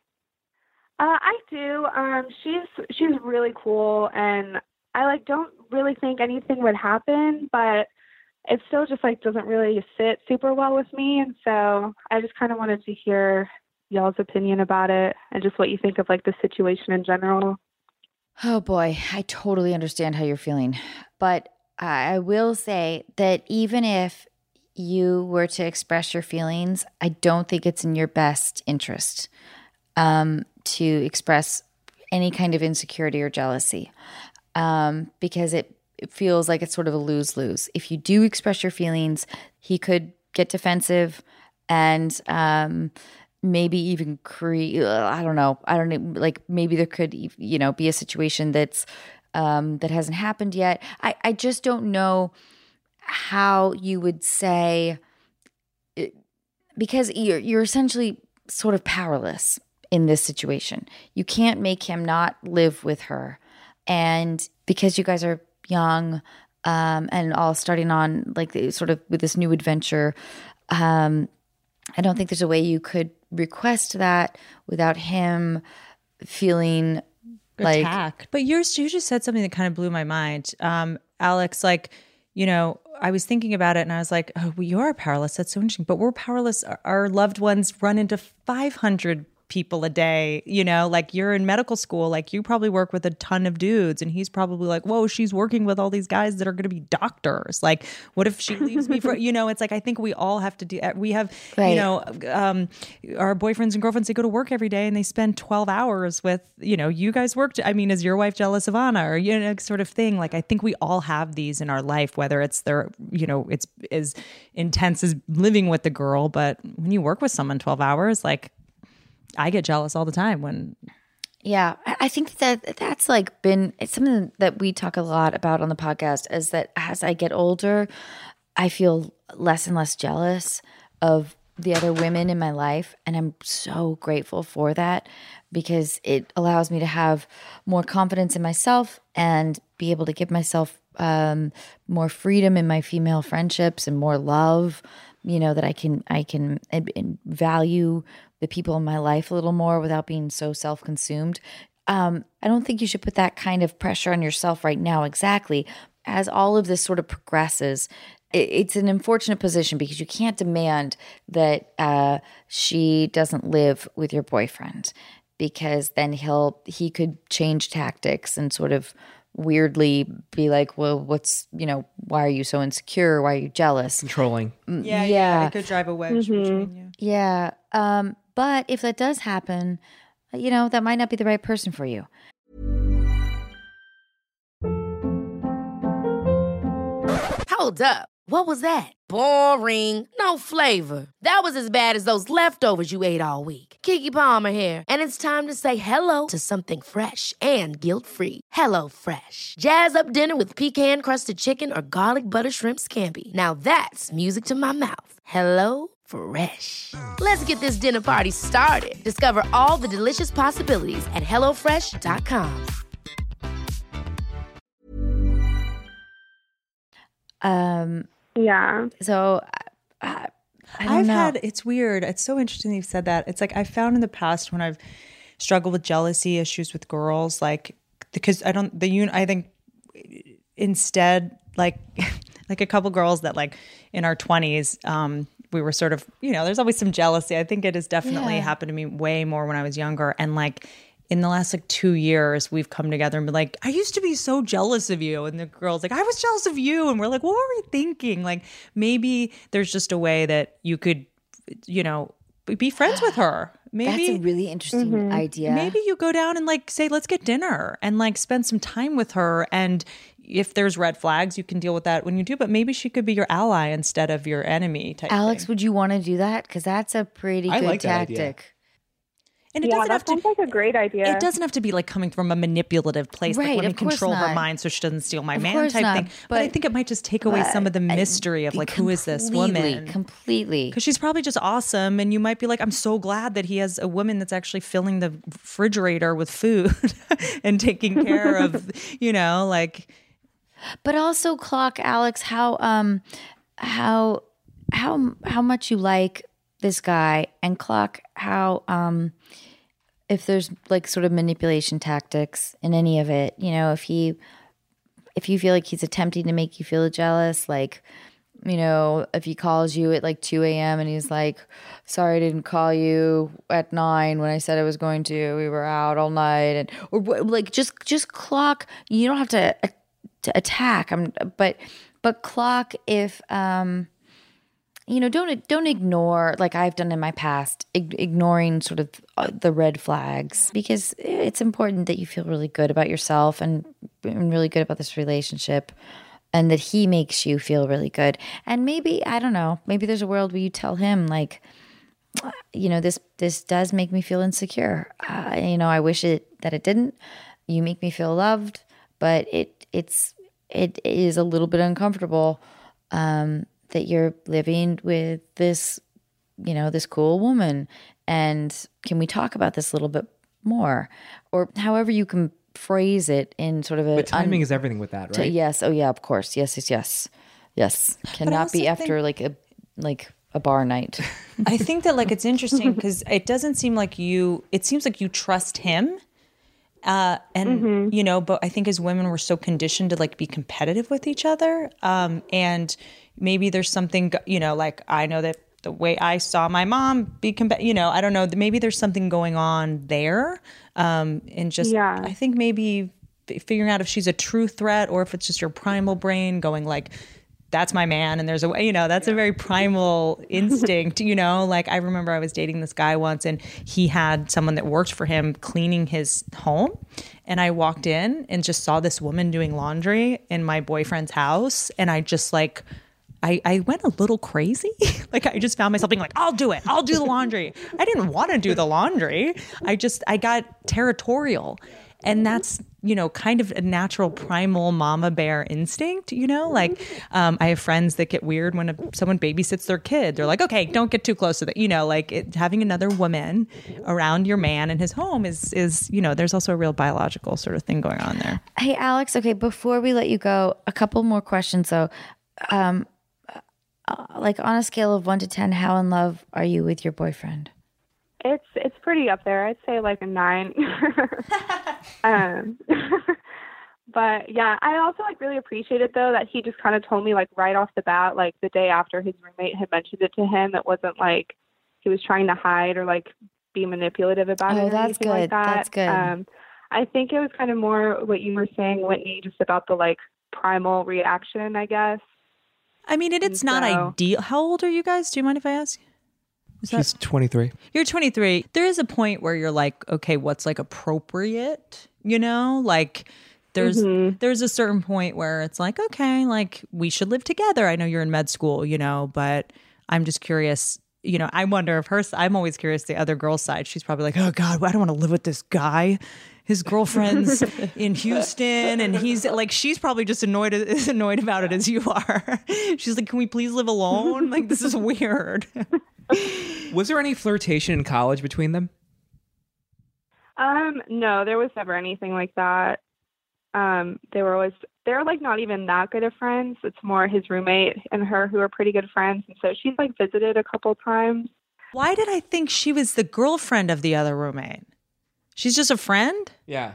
Uh, I do. Um, she's she's really cool, and I like don't really think anything would happen, but it still just like doesn't really sit super well with me, and so I just kind of wanted to hear y'all's opinion about it and just what you think of like the situation in general. Oh boy, I totally understand how you're feeling. But I will say that even if you were to express your feelings, I don't think it's in your best interest um, to express any kind of insecurity or jealousy, um, because it, it feels like it's sort of a lose-lose. If you do express your feelings, he could get defensive and um, maybe even create, I don't know, I don't know, like maybe there could, you know, be a situation that's um, that hasn't happened yet. I, I just don't know how you would say, because you're you're essentially sort of powerless in this situation. You can't make him not live with her, and because you guys are young um, and all starting on like sort of with this new adventure, um, I don't think there's a way you could request that without him feeling like attacked. But yours, you just said something that kind of blew my mind, um, Alex. Like, you know, I was thinking about it and I was like, oh, well, you are powerless. That's so interesting. But we're powerless. Our- Our loved ones run into five hundred people a day, you know, like you're in medical school, like you probably work with a ton of dudes, and he's probably like, whoa, she's working with all these guys that are going to be doctors. Like, what if she leaves me for, you know, it's like, I think we all have to do, we have, Right. you know, um, our boyfriends and girlfriends, they go to work every day and they spend twelve hours with, you know, you guys worked. I mean, is your wife jealous of Anna, or, you know, sort of thing. Like, I think we all have these in our life, whether it's their, you know, it's as intense as living with the girl, but when you work with someone twelve hours, like, I get jealous all the time when Yeah, I I think that that's like been it's something that we talk a lot about on the podcast is that as I get older, I feel less and less jealous of the other women in my life. And I'm so grateful for that because it allows me to have more confidence in myself and be able to give myself um, more freedom in my female friendships and more love, you know, that I can, I can and, and value the people in my life a little more without being so self-consumed. Um, I don't think you should put that kind of pressure on yourself right now. Exactly. As all of this sort of progresses, it, it's an unfortunate position because you can't demand that uh, she doesn't live with your boyfriend because then he'll, he could change tactics and sort of weirdly be like, well, what's, you know, why are you so insecure? Why are you jealous? Controlling. Yeah, yeah. yeah. It could drive a wedge Mhm. between you. Yeah. Um, but if that does happen, you know, that might not be the right person for you. Hold up. What was that? Boring. No flavor. That was as bad as those leftovers you ate all week. Keke Palmer here, and it's time to say hello to something fresh and guilt-free. Hello Fresh. Jazz up dinner with pecan-crusted chicken or garlic butter shrimp scampi. Now that's music to my mouth. Hello Fresh. Let's get this dinner party started. Discover all the delicious possibilities at hello fresh dot com. Um, Yeah. so I, I don't I've know. had, it's weird. It's so interesting you've said that. It's like I found in the past when I've struggled with jealousy issues with girls, like, because I don't, the un, I think instead, like, like a couple girls that like in our twenties, um, we were sort of, you know, there's always some jealousy. I think it has definitely Yeah. happened to me way more when I was younger. And like, in the last like two years, we've come together and been like, I used to be so jealous of you. And the girl's like, I was jealous of you. And we're like, what were we thinking? Like, maybe there's just a way that you could, you know, be friends with her. Maybe That's a really interesting idea. maybe you go down and like say, let's get dinner and like spend some time with her. And if there's red flags, you can deal with that when you do. But maybe she could be your ally instead of your enemy type Alex, thing. would you want to do that? Because that's a pretty I good like that idea. tactic. And it Yeah, doesn't that have to sounds like a great idea. It doesn't have to be like coming from a manipulative place, Right, like let me of course control her not. mind so she doesn't steal my Of man course type not, thing. But, I but- think it might just take away some of the mystery of like, who is this Completely, woman? Completely. Because she's probably just awesome. And you might be like, I'm so glad that he has a woman that's actually filling the refrigerator with food and taking care of, you know, like. But also clock, Alex, how um how how how much you like this guy, and clock how um if there's like sort of manipulation tactics in any of it, you know, if he if you feel like he's attempting to make you feel jealous, like, you know, if he calls you at like two a.m. and he's like, sorry, I didn't call you at nine when I said I was going to, we were out all night, and or wh- like just just clock, you don't have to to attack. I'm, but but clock if um, you know, don't don't ignore like I've done in my past, ig- ignoring sort of uh, the red flags, because it's important that you feel really good about yourself and, and really good about this relationship, and that he makes you feel really good. And maybe I don't know, maybe there's a world where you tell him like, you know, this this does make me feel insecure. Uh, you know, I wish it that it didn't. You make me feel loved, but it it's it is a little bit uncomfortable um, that you're living with this, you know, this cool woman. And can we talk about this a little bit more, or however you can phrase it in sort of a But timing un- is everything with that, to- right? yes. Oh yeah. Of course. Yes. Yes. Yes. Yes. Cannot be also after like a like a bar night. I think that like it's interesting because it doesn't seem like you, it seems like you trust him. Uh, and, you know, but I think as women, we're so conditioned to like be competitive with each other. Um, and maybe there's something, you know, like I know that the way I saw my mom be, comp- you know, I don't know, maybe there's something going on there. Um, and just, Yeah. I think maybe f- figuring out if she's a true threat or if it's just your primal brain going like, that's my man. And there's a way, you know, that's a very primal instinct, you know, like I remember I was dating this guy once and he had someone that worked for him cleaning his home. And I walked in and just saw this woman doing laundry in my boyfriend's house. And I just like, I, I went a little crazy. Like I just found myself being like, I'll do it. I'll do the laundry. I didn't want to do the laundry. I just, I got territorial. And that's, you know, kind of a natural primal mama bear instinct, you know, like um, I have friends that get weird when a, someone babysits their kid. They're like, okay, don't get too close to that. You know, like it, having another woman around your man in his home is, is, you know, there's also a real biological sort of thing going on there. Hey, Alex. Okay. Before we let you go, a couple more questions. So, um, uh, like on a scale of one to ten, how in love are you with your boyfriend? It's it's pretty up there. I'd say like a nine. um, but yeah, I also like really appreciate it though that he just kind of told me like right off the bat, like the day after his roommate had mentioned it to him. It wasn't like he was trying to hide or like be manipulative about oh, it. Or that's anything good. Like that. That's good. Um, I think it was kind of more what you were saying, Whitney, just about the like primal reaction, I guess. I mean, it, it's And not so- ideal. How old are you guys? Do you mind if I ask? Is that- She's twenty-three. You're twenty-three. There is a point where you're like, okay, what's like appropriate? You know, like there's Mm-hmm. there's a certain point where it's like, okay, like we should live together. I know you're in med school, you know, but I'm just curious. You know, I wonder if her. I'm always curious the other girl's side. She's probably like, oh God, I don't want to live with this guy. His girlfriend's in Houston, and he's like, she's probably just annoyed as annoyed about it as you are. She's like, can we please live alone? Like, this is weird. Was there any flirtation in college between them? Um, no, there was never anything like that. Um, they were always, they're like not even that good of friends. It's more his roommate and her who are pretty good friends. And so she's like visited a couple times. Why did I think she was the girlfriend of the other roommate? She's just a friend? Yeah.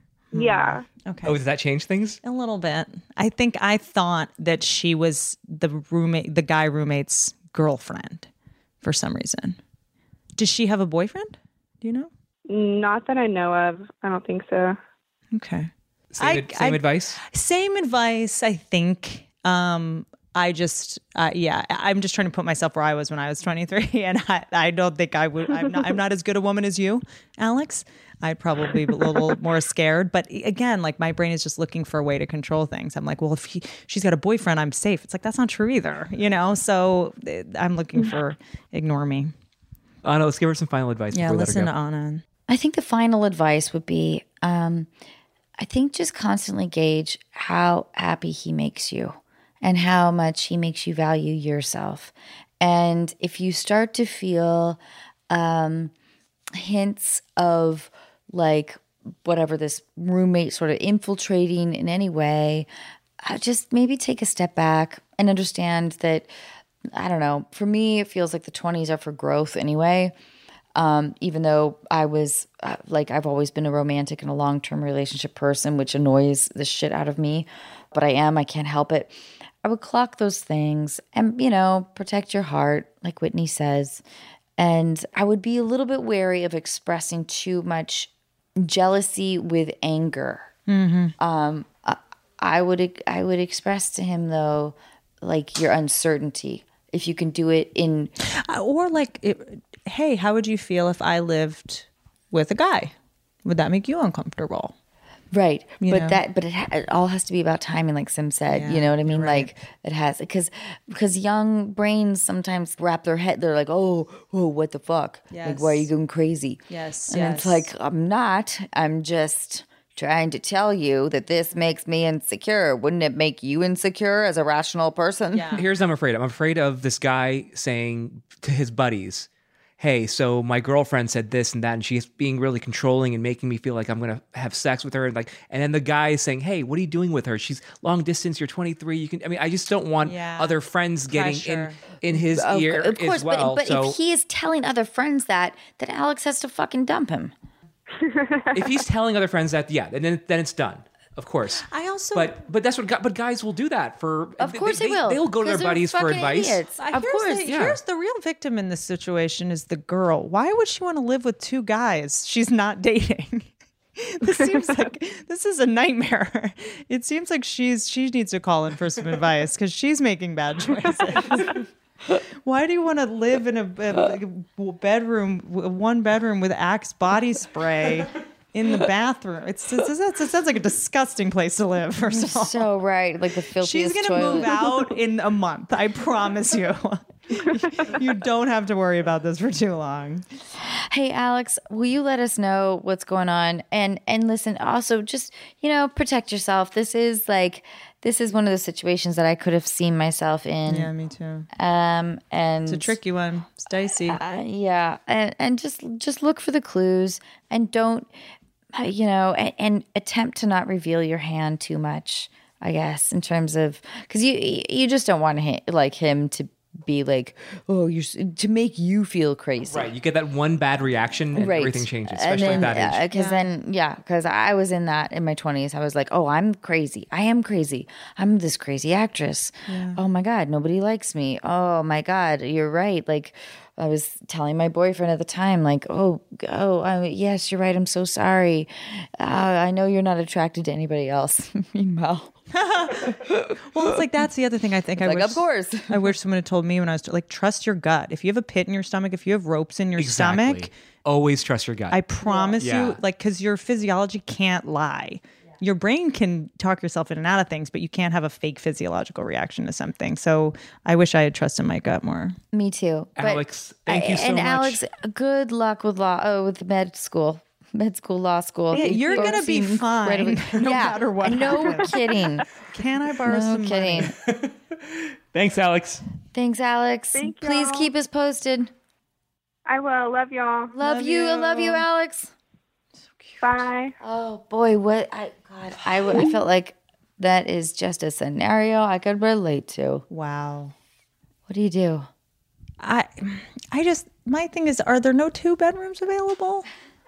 Yeah. Okay. Oh, does that change things? A little bit. I think I thought that she was the roommate, the guy roommate's girlfriend for some reason. Does she have a boyfriend? Do you know? Not that I know of. I don't think so. Okay. Same, I- ad- same I- advice? Same advice, I think. Um, I just, uh, yeah, I- I'm just trying to put myself where I was when I was twenty-three, and I, I don't think I would. I'm not, I'm not as good a woman as you, Alex. I'd probably be a little more scared. But again, like my brain is just looking for a way to control things. I'm like, well, if he, she's got a boyfriend, I'm safe. It's like that's not true either, you know. So uh, I'm looking for ignore me. Anna, let's give her some final advice. Yeah, before we let her listen go. to Anna. I think the final advice would be, um, I think just constantly gauge how happy he makes you and how much he makes you value yourself. And if you start to feel um, hints of like whatever this roommate sort of infiltrating in any way, uh, just maybe take a step back and understand that, I don't know, for me, it feels like the twenties are for growth anyway. Um, even though I was uh, like, I've always been a romantic and a long-term relationship person, which annoys the shit out of me, but I am, I can't help it. I would clock those things and, you know, protect your heart, like Whitney says. And I would be a little bit wary of expressing too much jealousy with anger. Mm-hmm. Um, I, I would, I would express to him though, like your uncertainty. If you can do it in, Uh, Or like, it, hey, how would you feel if I lived with a guy? Would that make you uncomfortable? right, You but know? that, but it, ha- it all has to be about timing, like Sim said. Yeah, you know what I mean? you're right. Like it has, because because young brains sometimes wrap their head. They're like, oh, oh, what the fuck? Like, why are you Yes. going crazy? Yes, and it's yes. like I'm not. I'm just trying to tell you that this makes me insecure. Wouldn't it make you insecure as a rational person? Yeah. Here's what I'm afraid of. I'm afraid of this guy saying to his buddies, hey, so my girlfriend said this and that, and she's being really controlling and making me feel like I'm gonna have sex with her, and like, and then the guy is saying, hey, what are you doing with her? She's long distance. You're twenty-three. You can. I mean, I just don't want Yeah. other friends getting Pressure. in in his Of, ear of course, as well. but, but so if he is telling other friends that, then Alex has to fucking dump him. if he's telling other friends that, yeah, then then it's done. Of course. I also- But but that's what gu- but guys will do that for. Of course they, will. They'll go to their 'cause they're buddies for fucking advice. idiots. Uh, Of here's course. the, yeah. here's the real victim in this situation is the girl. Why would she want to live with two guys she's not dating? This seems like this is a nightmare. It seems like she's she needs to call in for some advice because she's making bad choices. Why do you want to live in a, a bedroom, one bedroom with Axe body spray in the bathroom. It's, it's, it's, it sounds like a disgusting place to live, first of all. So right, like the filthiest She's going to toilet. move out in a month. I promise you. You don't have to worry about this for too long. Hey, Alex, will you let us know what's going on? And and listen, also just, you know, protect yourself. This is like, this is one of the situations that I could have seen myself in. Yeah, me too. Um, and It's a tricky one. It's dicey. Uh, yeah, and and just just look for the clues and don't, uh, you know, and, and attempt to not reveal your hand too much. I guess in terms of because you you just don't want him, like him to be like, oh, you're to make you feel crazy. Right. You get that one bad reaction and Right. everything changes, And especially then, at that age. Because then, yeah, because I was in that in my twenties. I was like, oh, I'm crazy. I am crazy. I'm this crazy actress. Oh my God, nobody likes me. Oh my God, you're right. Like, I was telling my boyfriend at the time, like, oh, oh, I, yes, you're right. I'm so sorry. Uh, I know you're not attracted to anybody else. Meanwhile, Well, it's like that's the other thing I think I like, wish. of course. I wish someone had told me when I was like, trust your gut. If you have a pit in your stomach, if you have ropes in your Exactly. stomach, Always trust your gut. I promise Yeah. you, like, because your physiology can't lie. Your brain can talk yourself in and out of things, but you can't have a fake physiological reaction to something. So I wish I had trusted my gut more. Me too. But Alex, thank you so and much. Alex, good luck with law. Oh, with med school, med school, law school. Yeah, They you're both gonna be seem fine, incredibly- no yeah, matter what No happens. kidding. Can I borrow No some kidding. money? Thanks, Alex. Thanks, Alex. Thank Please y'all. keep us posted. I will. Love y'all. Love, you. I love you, Alex. Bye. Oh boy, what I God, I, w- I felt like that is just a scenario I could relate to. Wow. What do you do? I, I just, my thing is, are there no two bedrooms available?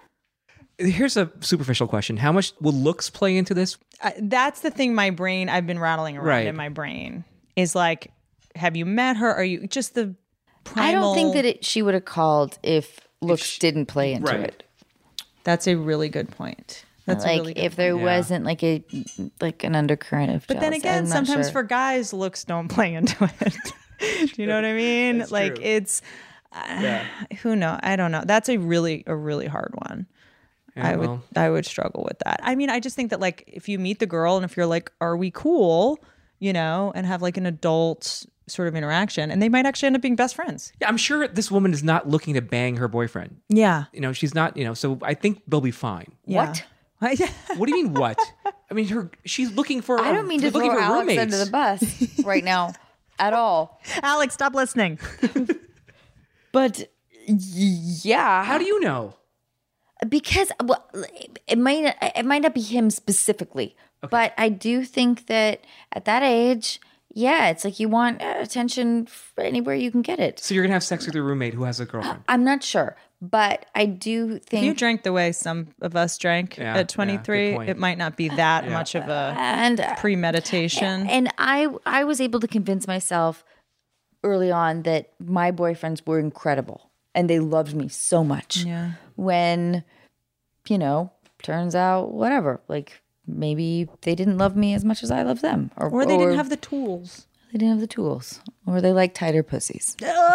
Here's a superficial question. How much will looks play into this? I, that's the thing my brain, I've been rattling around Right. in my brain is like, have you met her? Are you just the primal? I don't think that it, she would have called if looks she- didn't play into Right. it. That's a really good point. That's like a really good if there Yeah. wasn't like a like an undercurrent of But then jealousy. again, I'm not sometimes sure. for guys, looks don't play into it. Do you know what I mean? That's like true. it's, uh, who knows? I don't know. That's a really, a really hard one. Yeah, I would, well. I would struggle with that. I mean, I just think that like if you meet the girl and if you're like, are we cool? You know, and have like an adult sort of interaction, and they might actually end up being best friends. Yeah, I'm sure this woman is not looking to bang her boyfriend. Yeah. You know, she's not, you know, so I think they'll be fine. What? Yeah. What do you mean what? I mean, her she's looking for I don't mean to looking throw for Alex roommates. under the bus right now at all. Alex, stop listening. But yeah, How do you know? because well, it might not, it might not be him specifically, but I do think that at that age, yeah, it's like you want attention anywhere you can get it. So you're gonna have sex with your roommate who has a girlfriend. I'm not sure, but I do think If you drank the way some of us drank Yeah, yeah, at good twenty-three, point. it might not be that much of a and premeditation. and I I was able to convince myself early on that my boyfriends were incredible and they loved me so much. Yeah. When, you know, turns out whatever, like maybe they didn't love me as much as I loved them, or Or they didn't have the tools. they didn't have the tools, or they like tighter pussies.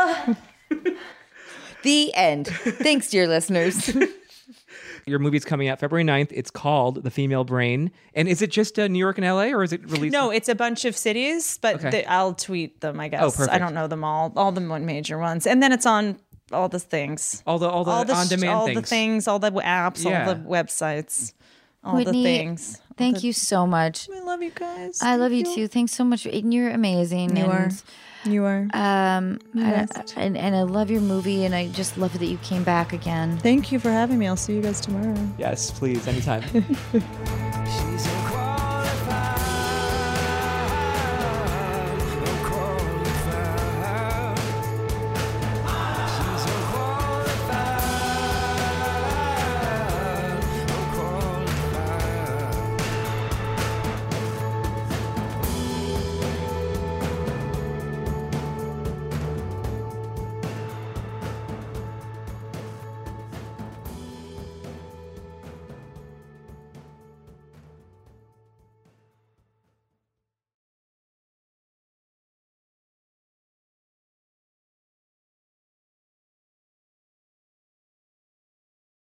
The end. Thanks, dear listeners. Your movie's coming out February ninth. It's called The Female Brain. And is it just uh, New York and L A, or is it released? No, it's a bunch of cities, but Okay. the, I'll tweet them, I guess. Oh, perfect. I don't know them all, all the one major ones. And then it's on all the things. all the all the, all the on-demand all things. the things, all the apps, Yeah. all the websites, all Whitney, the things. Thank you so much. I love you guys. I love you too. Thanks so much. And you're amazing. You and, are. You are. Um, I- best. and, and I love your movie, and I just love that you came back again. Thank you for having me. I'll see you guys tomorrow. Yes, please, anytime. She's